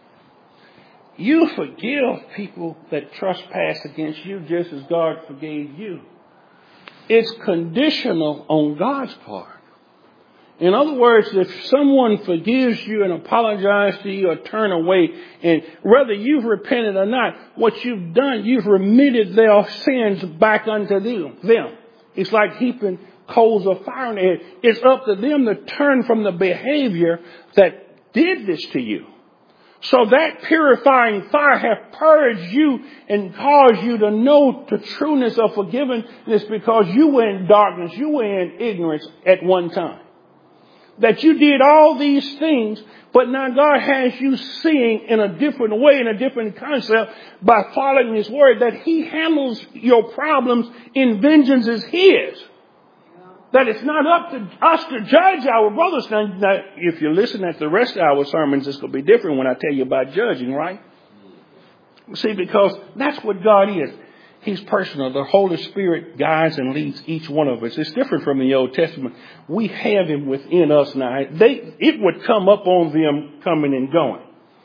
Speaker 1: you forgive people that trespass against you just as God forgave you. It's conditional on God's part. In other words, if someone forgives you and apologizes to you or turn away, and whether you've repented or not, what you've done, you've remitted their sins back unto them. It's like heaping coals of fire on their head. It's up to them to turn from the behavior that did this to you. So that purifying fire hath purged you and caused you to know the trueness of forgiveness, because you were in darkness, you were in ignorance at one time. That you did all these things, but now God has you seeing in a different way, in a different concept, by following his word, that he handles your problems in vengeance as his. That it's not up to us to judge our brothers. Now, now, if you listen at the rest of our sermons, it's going to be different when I tell you about judging, right? See, because that's what God is. He's personal. The Holy Spirit guides and leads each one of us. It's different from the Old Testament. We have him within us now. They, it would come up on them coming and going.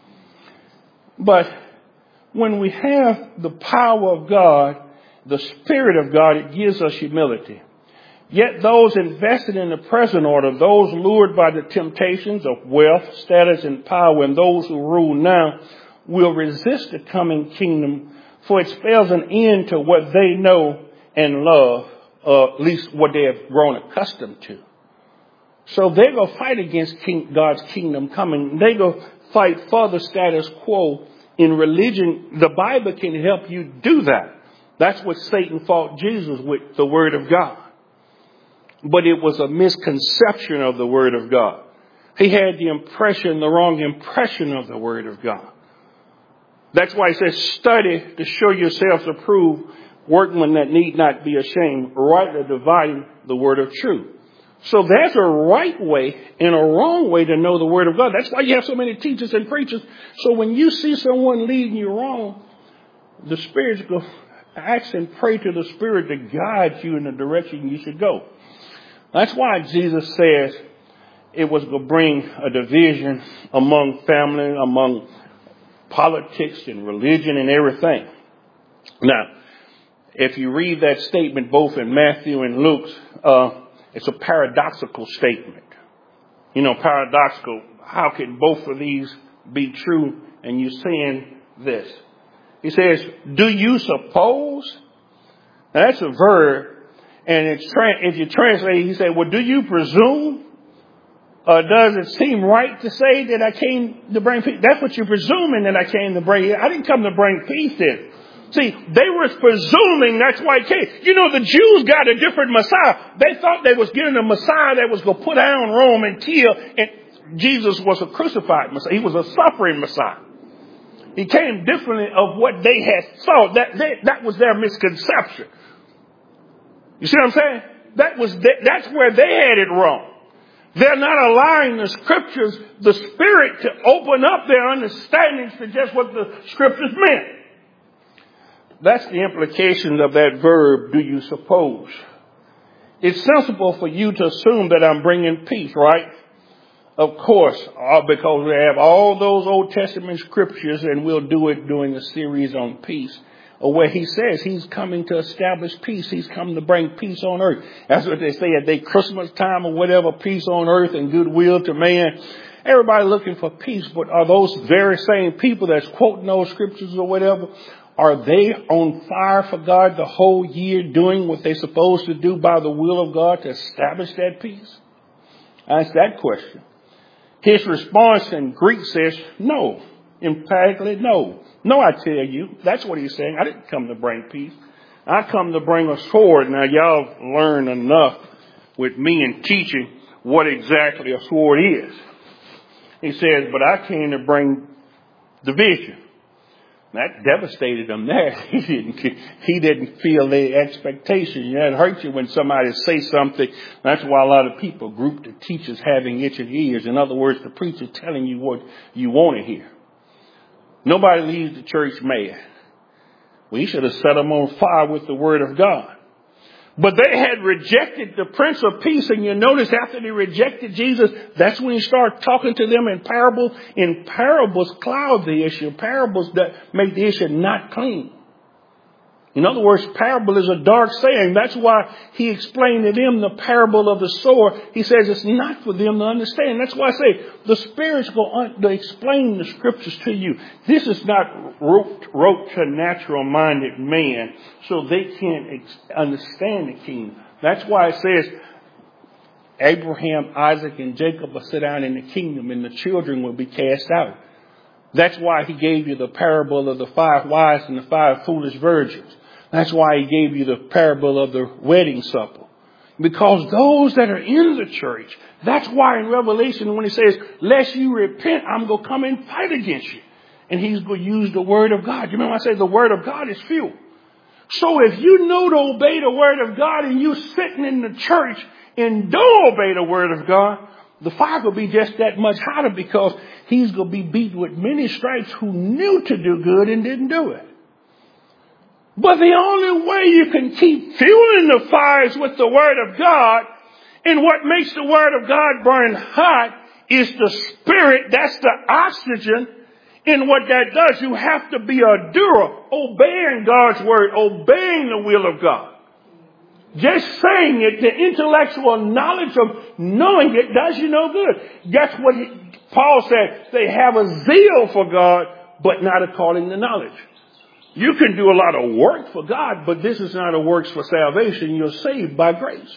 Speaker 1: But when we have the power of God, the Spirit of God, it gives us humility. Yet those invested in the present order, those lured by the temptations of wealth, status, and power, and those who rule now, will resist the coming kingdom, for it spells an end to what they know and love, or at least what they have grown accustomed to. So they're going to fight against King, God's kingdom coming. They're going to fight for the status quo. In religion, the Bible can help you do that. That's what Satan fought Jesus with, the Word of God. But it was a misconception of the Word of God. He had the impression, the wrong impression of the Word of God. That's why he says, study to show yourselves approved, workmen that need not be ashamed, rightly dividing the word of truth. So there's a right way and a wrong way to know the Word of God. That's why you have so many teachers and preachers. So when you see someone leading you wrong, the Spirit's go ask and pray to the Spirit to guide you in the direction you should go. That's why Jesus says it was going to bring a division among family, among politics and religion and everything. Now, if you read that statement both in Matthew and Luke's, uh, it's a paradoxical statement. You know, paradoxical. How can both of these be true? And you're saying this. He says, do you suppose? Now that's a verb. And it's tra- if you translate it, he said, well, do you presume? Or does it seem right to say that I came to bring peace? That's what you're presuming, that I came to bring. I didn't come to bring peace then. See, they were presuming that's why he came. You know, the Jews got a different Messiah. They thought they was getting a Messiah that was going to put down Rome and kill. And Jesus was a crucified Messiah. He was a suffering Messiah. He came differently of what they had thought. That, they, that was their misconception. You see what I'm saying? That was the, that's where they had it wrong. They're not allowing the scriptures, the Spirit, to open up their understandings to just what the scriptures meant. That's the implication of that verb, do you suppose? It's sensible for you to assume that I'm bringing peace, right? Of course, because we have all those Old Testament scriptures, and we'll do it during the series on peace, where he says he's coming to establish peace. He's come to bring peace on earth. That's what they say at their Christmas time or whatever, peace on earth and goodwill to man. Everybody looking for peace, but are those very same people that's quoting those scriptures or whatever, are they on fire for God the whole year doing what they're supposed to do by the will of God to establish that peace? Ask that question. His response in Greek says no. Emphatically no. No, I tell you. That's what he's saying. I didn't come to bring peace. I come to bring a sword. Now, y'all learn enough with me in teaching what exactly a sword is. He says, but I came to bring division. That devastated him there. He didn't, he didn't feel the expectation. It hurts you when somebody says something. That's why a lot of people group the teachers having itching ears. In other words, the preacher telling you what you want to hear. Nobody leaves the church mad. We should have set them on fire with the word of God. But they had rejected the Prince of Peace. And you notice after they rejected Jesus, that's when he started talking to them in parables. In parables, cloud the issue. Parables that make the issue not clean. In other words, parable is a dark saying. That's why he explained to them the parable of the sower. He says it's not for them to understand. That's why I say the Spirit's going to explain the scriptures to you. This is not wrote, wrote to natural-minded man so they can't ex- understand the kingdom. That's why it says Abraham, Isaac, and Jacob will sit down in the kingdom and the children will be cast out. That's why he gave you the parable of the five wise and the five foolish virgins. That's why he gave you the parable of the wedding supper. Because those that are in the church, that's why in Revelation when he says, lest you repent, I'm going to come and fight against you. And he's going to use the word of God. You remember I said the word of God is fuel. So if you know to obey the word of God and you're sitting in the church and don't obey the word of God, the fire will be just that much hotter because he's going to be beat with many stripes who knew to do good and didn't do it. But the only way you can keep fueling the fires with the word of God, and what makes the word of God burn hot is the Spirit. That's the oxygen. And what that does, you have to be a doer, obeying God's word, obeying the will of God. Just saying it, the intellectual knowledge of knowing it does you no good. That's what he, Paul said. They have a zeal for God, but not according to knowledge. You can do a lot of work for God, but this is not a works for salvation. You're saved by grace.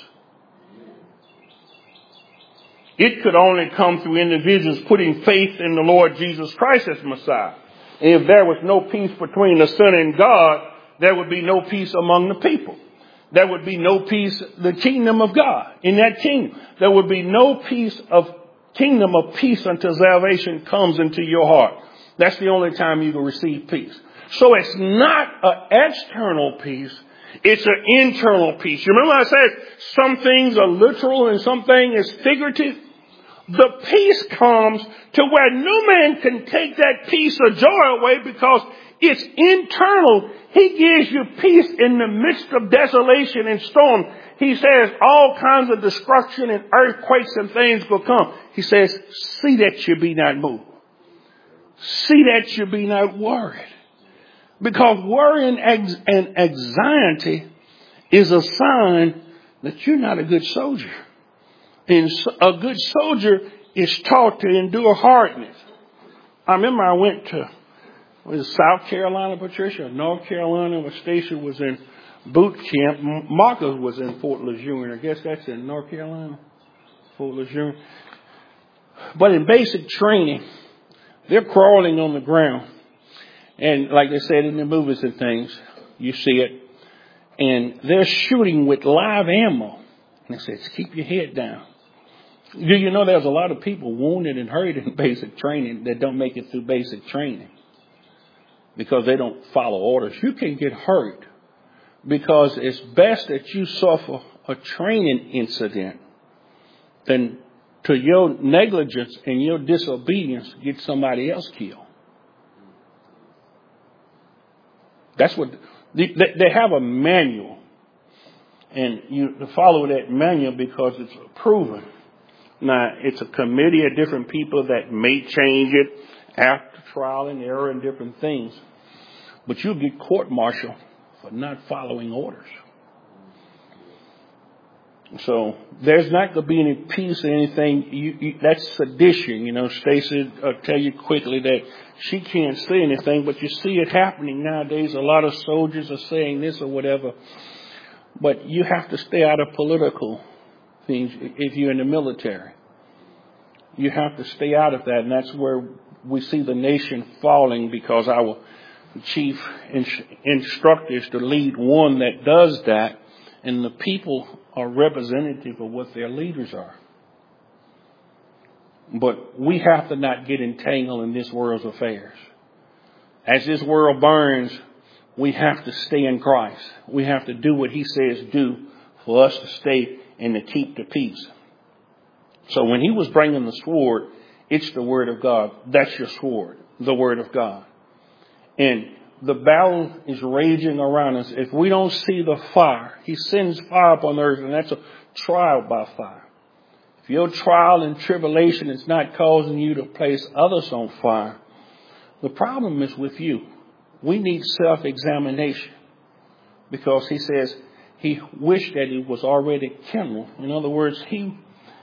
Speaker 1: It could only come through individuals putting faith in the Lord Jesus Christ as Messiah. And if there was no peace between the Son and God, there would be no peace among the people. There would be no peace, the kingdom of God. In that kingdom, there would be no peace of kingdom of peace until salvation comes into your heart. That's the only time you can receive peace. So it's not an external peace. It's an internal peace. You remember I said some things are literal and some things is figurative? The peace comes to where no man can take that peace or joy away because it's internal. He gives you peace in the midst of desolation and storm. He says all kinds of destruction and earthquakes and things will come. He says, see that you be not moved. See that you be not worried. Because worry and anxiety is a sign that you're not a good soldier. And a good soldier is taught to endure hardness. I remember I went to was South Carolina, Patricia, North Carolina, where Stacia was in boot camp. Marcus was in Fort Lejeune. I guess that's in North Carolina, Fort Lejeune. But in basic training, they're crawling on the ground. And like they said in the movies and things, you see it. And they're shooting with live ammo. And they said, keep your head down. Do you know there's a lot of people wounded and hurt in basic training that don't make it through basic training because they don't follow orders? You can get hurt because it's best that you suffer a training incident than to your negligence and your disobedience get somebody else killed. That's what they, they have a manual, and you follow that manual because it's proven. Now, it's a committee of different people that may change it after trial and error and different things. But you'll get court-martialed for not following orders. So there's not going to be any peace or anything. You, you, that's sedition. You know, Stacy will tell you quickly that she can't say anything, but you see it happening nowadays. A lot of soldiers are saying this or whatever. But you have to stay out of political things if you're in the military. You have to stay out of that, and that's where we see the nation falling because our chief instructor is to lead one that does that, and the people are representative of what their leaders are. But we have to not get entangled in this world's affairs. As this world burns, we have to stay in Christ. We have to do what He says do for us to stay and to keep the peace. So when He was bringing the sword, it's the Word of God. That's your sword, the Word of God. And the battle is raging around us. If we don't see the fire, He sends fire upon the earth, and that's a trial by fire. If your trial and tribulation is not causing you to place others on fire, the problem is with you. We need self-examination because He says He wished that it was already kindled. In other words, He,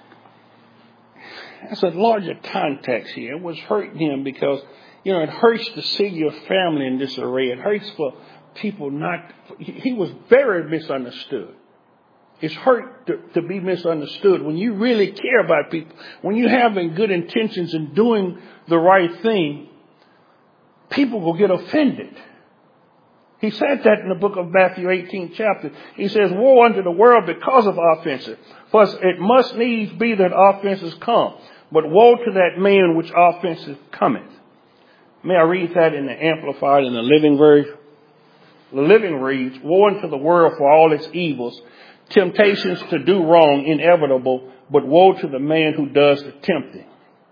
Speaker 1: that's a larger context here. It was hurting Him because, you know, it hurts to see your family in disarray. It hurts for people not, He was very misunderstood. It's hurt to, to be misunderstood when you really care about people. When you have good intentions in doing the right thing, people will get offended. He said that in the book of Matthew eighteenth chapter. He says, woe unto the world because of offenses. For it must needs be that offenses come. But woe to that man which offenses cometh. May I read that in the Amplified in the Living Version? The Living reads, woe unto the world for all its evils. Temptations to do wrong inevitable, but woe to the man who does the tempting.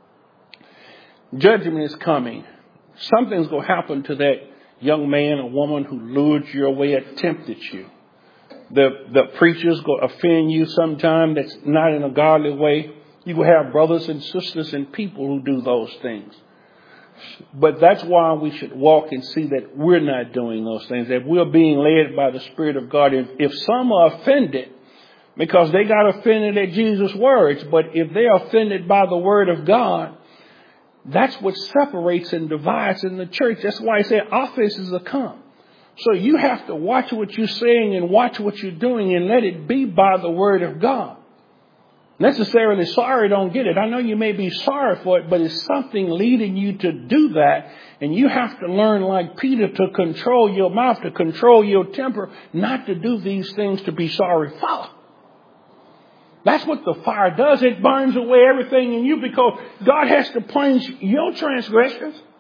Speaker 1: Judgment is coming. Something's going to happen to that young man or woman who lured you away and tempted you. The, the preacher's going to offend you sometime that's not in a godly way. You will have brothers and sisters and people who do those things. But that's why we should walk and see that we're not doing those things, that we're being led by the Spirit of God. If, if some are offended because they got offended at Jesus' words, but if they're offended by the Word of God, that's what separates and divides in the church. That's why I say offenses will come. So you have to watch what you're saying and watch what you're doing and let it be by the Word of God. Necessarily sorry, don't get it. I know you may be sorry for it, but it's something leading you to do that. And you have to learn, like Peter, to control your mouth, to control your temper, not to do these things to be sorry for. That's what the fire does. It burns away everything in you because God has to plunge your transgressions.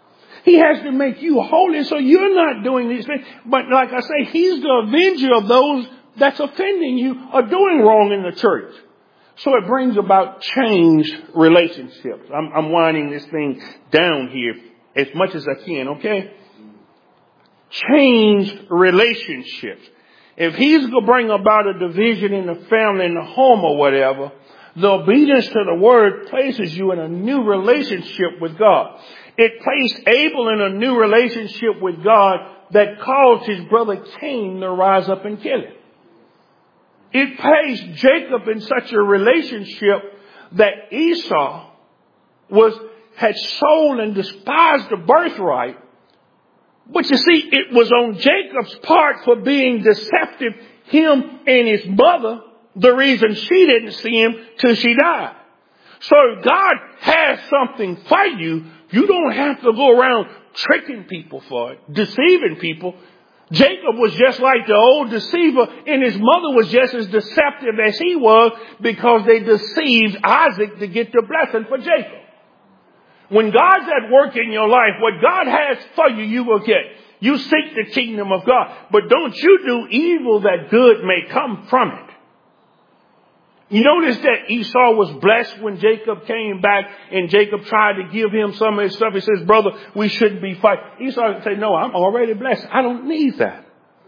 Speaker 1: He has to make you holy so you're not doing these things. But like I say, he's the avenger of those that's offending you or doing wrong in the church. So it brings about changed relationships. I'm, I'm winding this thing down here as much as I can, okay? Changed relationships. If he's going to bring about a division in the family, in the home or whatever, the obedience to the word places you in a new relationship with God. It placed Abel in a new relationship with God that caused his brother Cain to rise up and kill him. It placed Jacob in such a relationship that Esau was had sold and despised the birthright. But you see, it was on Jacob's part for being deceptive, him and his mother, the reason she didn't see him till she died. So if God has something for you, you don't have to go around tricking people for it, deceiving people. Jacob was just like the old deceiver, and his mother was just as deceptive as he was because they deceived Isaac to get the blessing for Jacob. When God's at work in your life, what God has for you, you will get. You seek the kingdom of God, but don't you do evil that good may come from it. You notice that Esau was blessed when Jacob came back and Jacob tried to give him some of his stuff. He says, brother, we shouldn't be fighting. Esau said, no, I'm already blessed. I don't need that.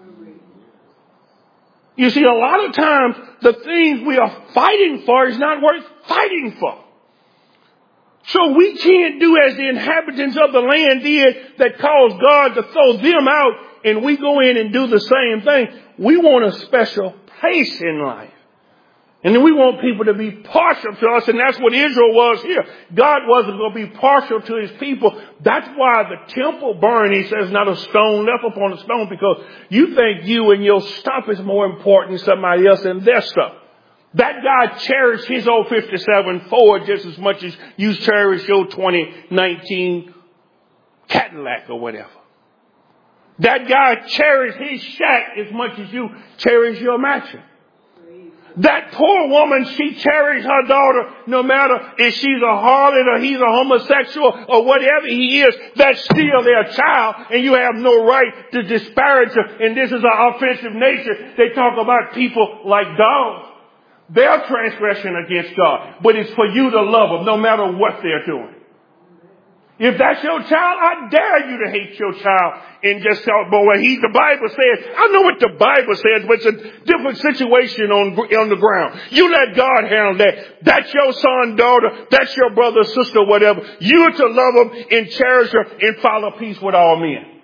Speaker 1: You see, a lot of times the things we are fighting for is not worth fighting for. So we can't do as the inhabitants of the land did that caused God to throw them out and we go in and do the same thing. We want a special place in life. And then we want people to be partial to us, and that's what Israel was here. God wasn't going to be partial to his people. That's why the temple burned. He says, not a stone left upon a stone, because you think you and your stuff is more important than somebody else and their stuff. That guy cherished his old fifty-seven Ford just as much as you cherish your twenty nineteen Cadillac or whatever. That guy cherished his shack as much as you cherish your mansion. That poor woman, she cherished her daughter no matter if she's a harlot or he's a homosexual or whatever he is. That's still their child, and you have no right to disparage her. And this is an offensive nature. They talk about people like dogs. Their transgression against God. But it's for you to love them no matter what they're doing. If that's your child, I dare you to hate your child and just tell, boy, well, he, the Bible says, I know what the Bible says, but it's a different situation on, on the ground. You let God handle that. That's your son, daughter, that's your brother, sister, whatever. You're to love them and cherish them and follow peace with all men.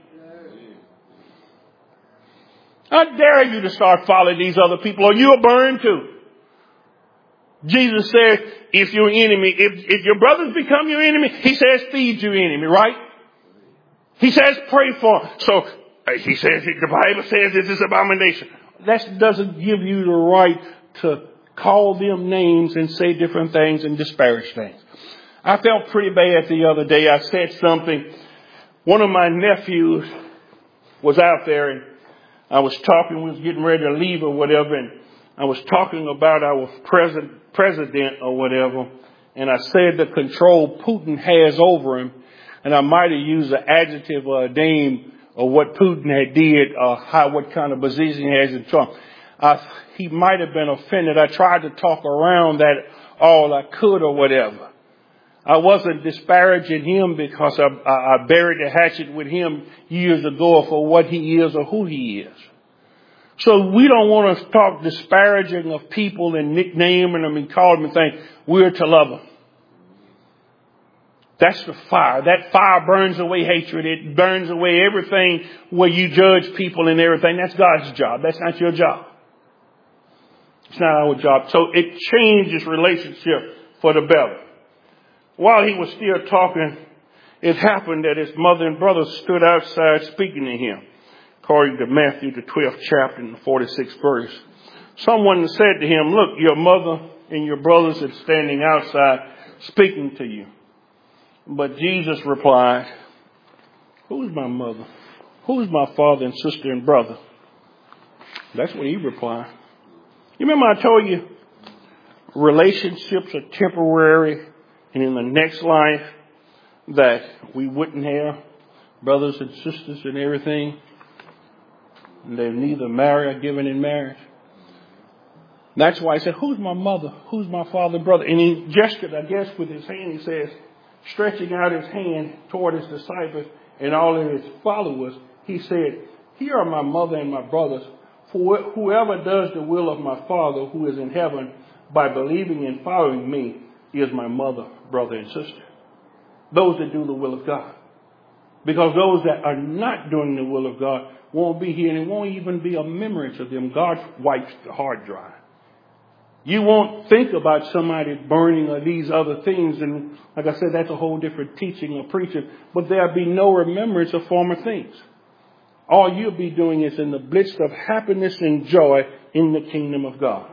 Speaker 1: I dare you to start following these other people or you'll burn too. Jesus said, if your enemy, if, if your brothers become your enemy, he says, feed your enemy, right? He says, pray for them. So uh, he says, the Bible says this is abomination. That doesn't give you the right to call them names and say different things and disparage things. I felt pretty bad the other day. I said something. One of my nephews was out there and I was talking, we was getting ready to leave or whatever, and I was talking about our president, president or whatever, and I said the control Putin has over him, and I might have used an adjective or a name of what Putin had did or how, what kind of position he has in Trump. I, he might have been offended. I tried to talk around that all I could or whatever. I wasn't disparaging him because I, I, I buried the hatchet with him years ago for what he is or who he is. So we don't want to talk disparaging of people and nicknaming them and calling them and think we're to love them. That's the fire. That fire burns away hatred. It burns away everything where you judge people and everything. That's God's job. That's not your job. It's not our job. So it changes relationship for the better. While he was still talking, it happened that his mother and brother stood outside speaking to him. According to Matthew, the twelfth chapter and the forty-sixth verse. Someone said to him, look, your mother and your brothers are standing outside speaking to you. But Jesus replied, who's my mother? Who's my father and sister and brother? That's what he replied. You remember I told you relationships are temporary and in the next life that we wouldn't have. brothers and sisters and everything. And they're neither married or given in marriage. That's why he said, who's my mother? Who's my father and brother? And he gestured, I guess, with his hand. He says, stretching out his hand toward his disciples and all of his followers, he said, here are my mother and my brothers. For whoever does the will of my Father who is in heaven by believing and following me is my mother, brother, and sister. Those that do the will of God. Because those that are not doing the will of God won't be here, and it won't even be a memory to them. God wipes the hard drive. You won't think about somebody burning or these other things. And like I said, that's a whole different teaching or preaching. But there'll be no remembrance of former things. All you'll be doing is in the bliss of happiness and joy in the kingdom of God.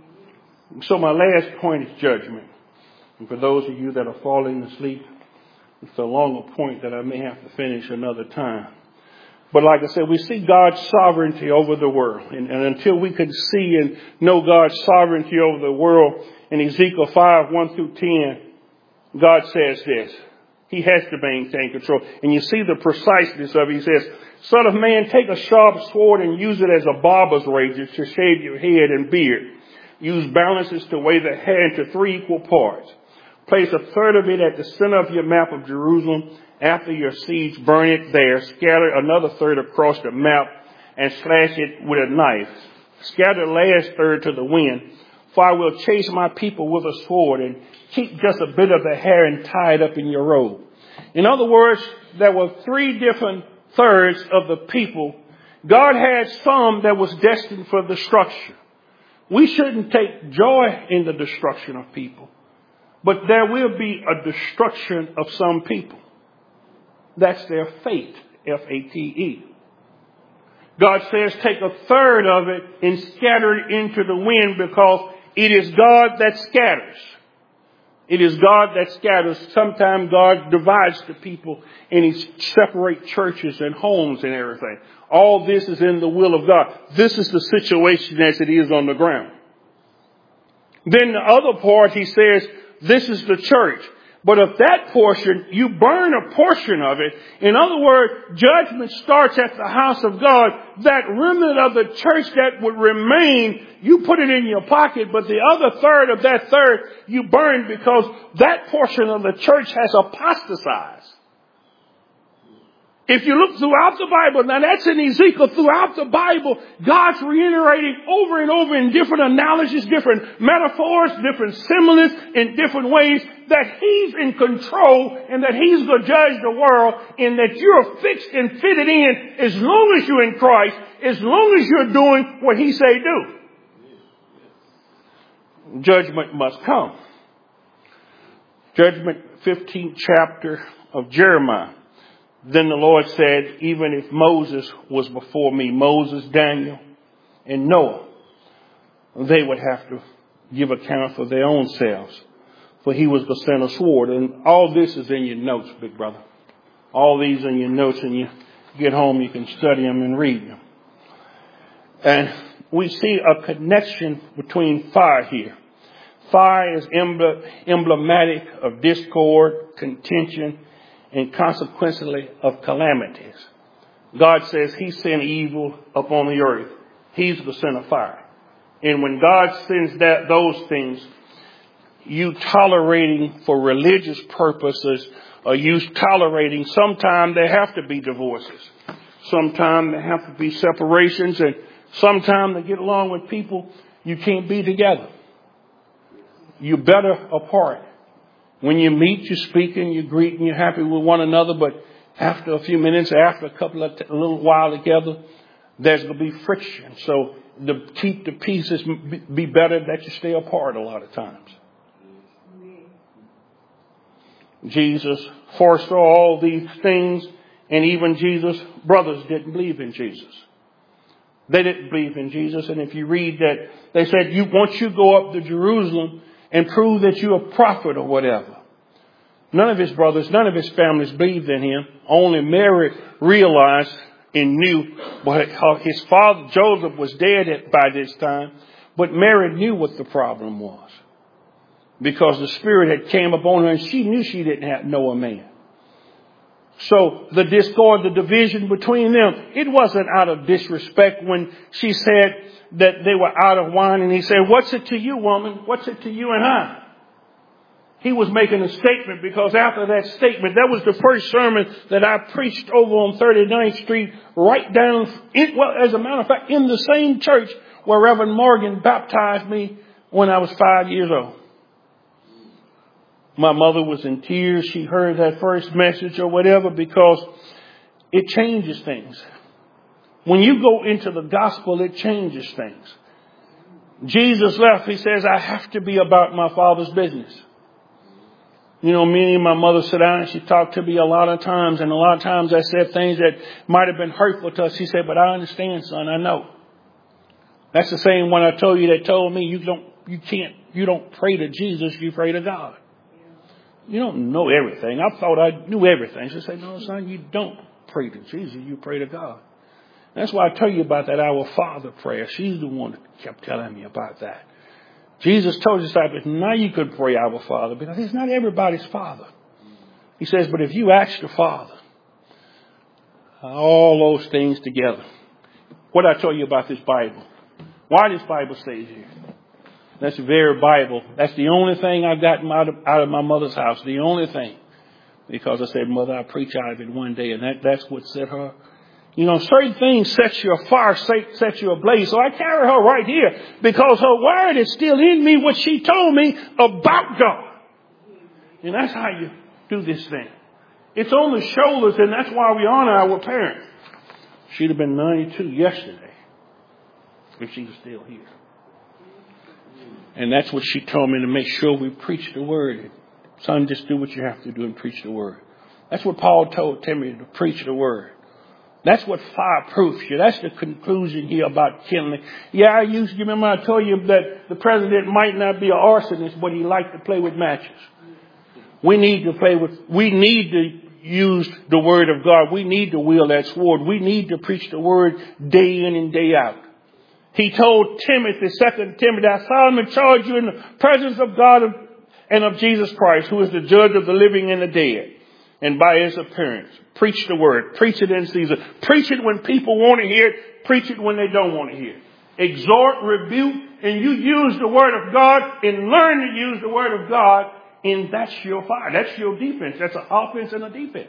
Speaker 1: So my last point is judgment. And for those of you that are falling asleep, it's a longer point that I may have to finish another time. But like I said, we see God's sovereignty over the world. And, and until we can see and know God's sovereignty over the world, in Ezekiel five, one through ten, God says this. He has to maintain control. And you see the preciseness of it. He says, Son of man, take a sharp sword and use it as a barber's razor to shave your head and beard. Use balances to weigh the hair into three equal parts. Place a third of it at the center of your map of Jerusalem. After your siege, burn it there. Scatter another third across the map and slash it with a knife. Scatter the last third to the wind. For I will chase my people with a sword and keep just a bit of the hair and tie it up in your robe. In other words, there were three different thirds of the people. God had some that was destined for destruction. We shouldn't take joy in the destruction of people. But there will be a destruction of some people. That's their fate, F A T E. God says take a third of it and scatter it into the wind because it is God that scatters. It is God that scatters. Sometimes God divides the people and he separates churches and homes and everything. All this is in the will of God. This is the situation as it is on the ground. Then the other part, he says, this is the church. But of that portion, you burn a portion of it. In other words, judgment starts at the house of God. That remnant of the church that would remain, you put it in your pocket, but the other third of that third you burn because that portion of the church has apostatized. If you look throughout the Bible, now that's in Ezekiel, throughout the Bible, God's reiterating over and over in different analogies, different metaphors, different similes, in different ways that he's in control and that he's going to judge the world and that you're fixed and fitted in as long as you're in Christ, as long as you're doing what he say do. Judgment must come. Judgment, fifteenth chapter of Jeremiah. Then the Lord said, even if Moses was before me, Moses, Daniel, and Noah, they would have to give account for their own selves. For he was to send a sword. And all this is in your notes, big brother. All these in your notes, and you get home, you can study them and read them. And we see a connection between fire here. Fire is emblematic of discord, contention, and consequently of calamities. God says he sent evil upon the earth. He's the son of fire. And when God sends that, those things, you tolerating for religious purposes, or you tolerating, sometimes there have to be divorces. Sometimes there have to be separations, and sometimes to get along with people, you can't be together. You're better apart. When you meet, you speak and you greet and you're happy with one another. But after a few minutes, after a couple of, t- a little while together, there's going to be friction. So to keep the peace is be better that you stay apart a lot of times. Jesus foresaw all these things, and even Jesus' brothers didn't believe in Jesus. They didn't believe in Jesus. And if you read that, they said, "You once you go up to Jerusalem and prove that you're a prophet or whatever." None of his brothers, none of his families believed in him. Only Mary realized and knew what his father Joseph was dead at by this time. But Mary knew what the problem was, because the Spirit had came upon her and she knew she didn't have know a man. So the discord, the division between them, it wasn't out of disrespect when she said that they were out of wine. And he said, what's it to you, woman? What's it to you and I? He was making a statement, because after that statement, that was the first sermon that I preached over on thirty-ninth Street, right down, in, well, as a matter of fact, in the same church where Reverend Morgan baptized me when I was five years old. My mother was in tears. She heard that first message or whatever, because it changes things. When you go into the gospel, it changes things. Jesus left. He says, I have to be about my Father's business. You know, me and my mother sat down and she talked to me a lot of times. And a lot of times I said things that might have been hurtful to us. She said, but I understand, son. I know. That's the same one I told you that told me you don't, you can't, you don't pray to Jesus. You pray to God. You don't know everything. I thought I knew everything. She said, no, son, you don't pray to Jesus. You pray to God. That's why I tell you about that Our Father prayer. She's the one that kept telling me about that. Jesus told his disciples, now you could pray Our Father, because he's not everybody's Father. He says, but if you ask the Father, all those things together. What I tell you about this Bible? Why this Bible stays here? That's the very Bible. That's the only thing I've gotten out of, out of my mother's house. The only thing. Because I said, Mother, I'll preach out of it one day. And that, that's what set her. You know, certain things set you afire, set, set you ablaze. So I carry her right here, because her word is still in me, what she told me about God. And that's how you do this thing. It's on the shoulders, and that's why we honor our parents. She'd have been ninety-two yesterday if she was still here. And that's what she told me, to make sure we preach the word. Son, just do what you have to do and preach the word. That's what Paul told Timothy, to preach the word. That's what fireproofs you. That's the conclusion here about kindling. Yeah, I used, you remember I told you that the president might not be an arsonist, but he liked to play with matches. We need to play with, we need to use the word of God. We need to wield that sword. We need to preach the word day in and day out. He told Timothy, Second Timothy, I solemnly charge you in the presence of God and of Jesus Christ, who is the judge of the living and the dead, and by his appearance. Preach the word. Preach it in season. Preach it when people want to hear it. Preach it when they don't want to hear it. Exhort, rebuke, and you use the word of God and learn to use the word of God, and that's your fire. That's your defense. That's an offense and a defense.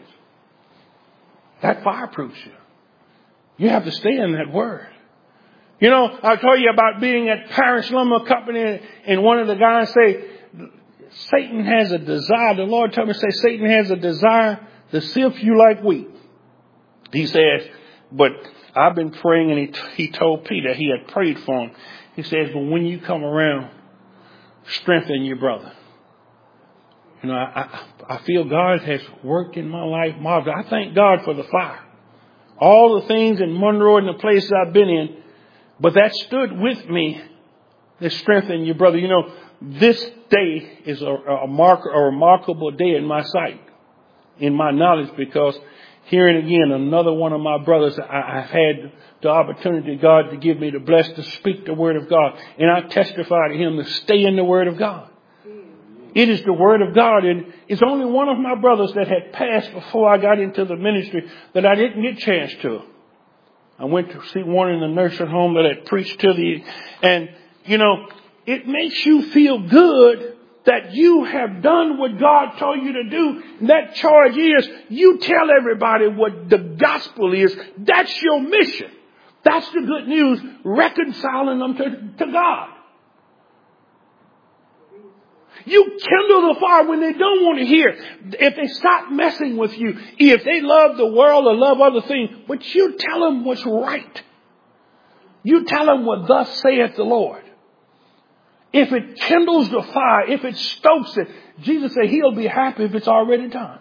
Speaker 1: That fireproofs you. You have to stay in that word. You know, I'll tell you about being at Parish Lumber Company, and one of the guys say, Satan has a desire. The Lord told me to say, Satan has a desire to sift you like wheat. He says, but I've been praying, and he, he told Peter, he had prayed for him. He says, but when you come around, strengthen your brother. You know, I, I, I feel God has worked in my life marvelous. I thank God for the fire. All the things in Monroe and the places I've been in, but that stood with me, to strengthen your brother. You know, this day is a, a, mark, a remarkable day in my sight, in my knowledge, because here and again, another one of my brothers, I, I've had the opportunity, God, to give me the blessing to speak the word of God. And I testify to him to stay in the word of God. It is the word of God. And it's only one of my brothers that had passed before I got into the ministry that I didn't get a chance to. I went to see one in the nursing home that had preached to the, and you know, it makes you feel good that you have done what God told you to do. And that charge is, you tell everybody what the gospel is. That's your mission. That's the good news, reconciling them to, to God. You kindle the fire when they don't want to hear. If they stop messing with you, if they love the world or love other things, but you tell them what's right. You tell them what thus saith the Lord. If it kindles the fire, if it stokes it, Jesus said he'll be happy if it's already done.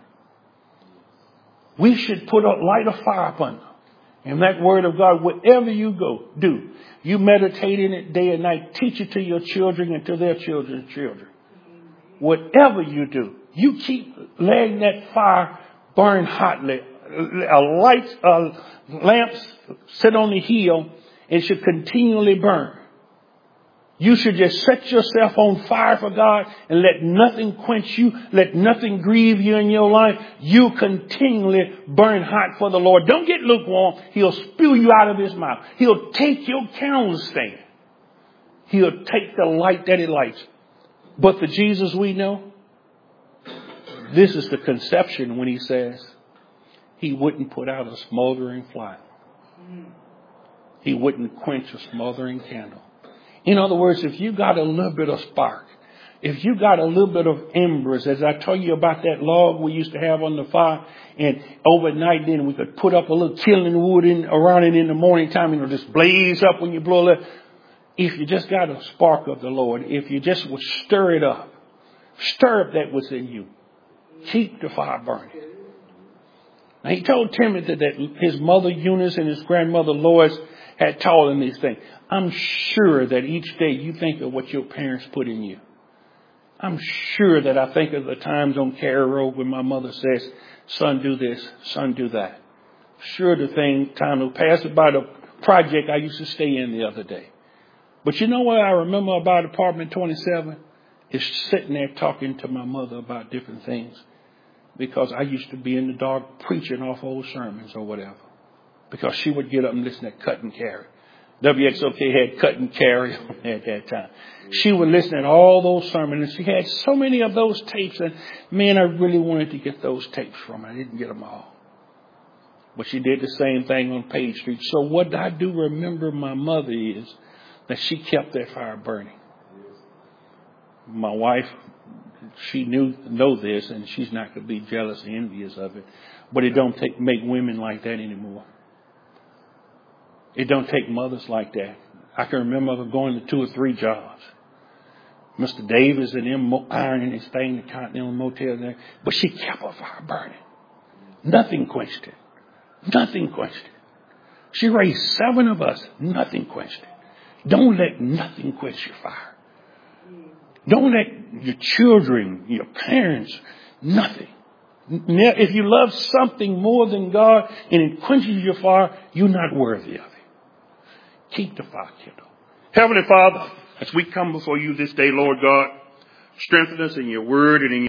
Speaker 1: We should put a light of fire upon them. And that word of God, wherever you go, do. You meditate in it day and night. Teach it to your children and to their children's children. Whatever you do, you keep letting that fire burn hotly. A light, uh, lamps sit on the hill and should continually burn. You should just set yourself on fire for God and let nothing quench you. Let nothing grieve you in your life. You continually burn hot for the Lord. Don't get lukewarm. He'll spew you out of his mouth. He'll take your candlestand. He'll take the light that it lights. But the Jesus we know, this is the conception when he says he wouldn't put out a smoldering fire. He wouldn't quench a smoldering candle. In other words, if you got a little bit of spark, if you got a little bit of embers, as I told you about that log we used to have on the fire, and overnight then we could put up a little kindling wood in, around it in the morning time, and it'll just blaze up when you blow it. If you just got a spark of the Lord, if you just would stir it up, stir up that was in you, keep the fire burning. Now he told Timothy that his mother Eunice and his grandmother Lois had taught him these things. I'm sure that each day you think of what your parents put in you. I'm sure that I think of the times on Cary Road when my mother says, son, do this, son, do that. Sure the thing, time will pass by the project I used to stay in the other day. But you know what I remember about apartment twenty-seven? Is sitting there talking to my mother about different things. Because I used to be in the dark preaching off old sermons or whatever. Because she would get up and listen to Cut and Carry. W X O K had Cut and Carry at that time. She would listen to all those sermons. And she had so many of those tapes. And man, I really wanted to get those tapes from her. I didn't get them all. But she did the same thing on Page Street. So what I do remember my mother is that she kept that fire burning. My wife, she knew know this, and she's not going to be jealous and envious of it. But it don't take make women like that anymore. It don't take mothers like that. I can remember going to two or three jobs. Mister Davis and him ironing his thing, the Continental Motel there. But she kept her fire burning. Nothing quenched it. Nothing quenched it. She raised seven of us. Nothing quenched it. Don't let nothing quench your fire. Don't let your children, your parents, nothing. If you love something more than God and it quenches your fire, you're not worthy of it. Keep the fire kindled. Heavenly Father, as we come before you this day, Lord God, strengthen us in your word and in your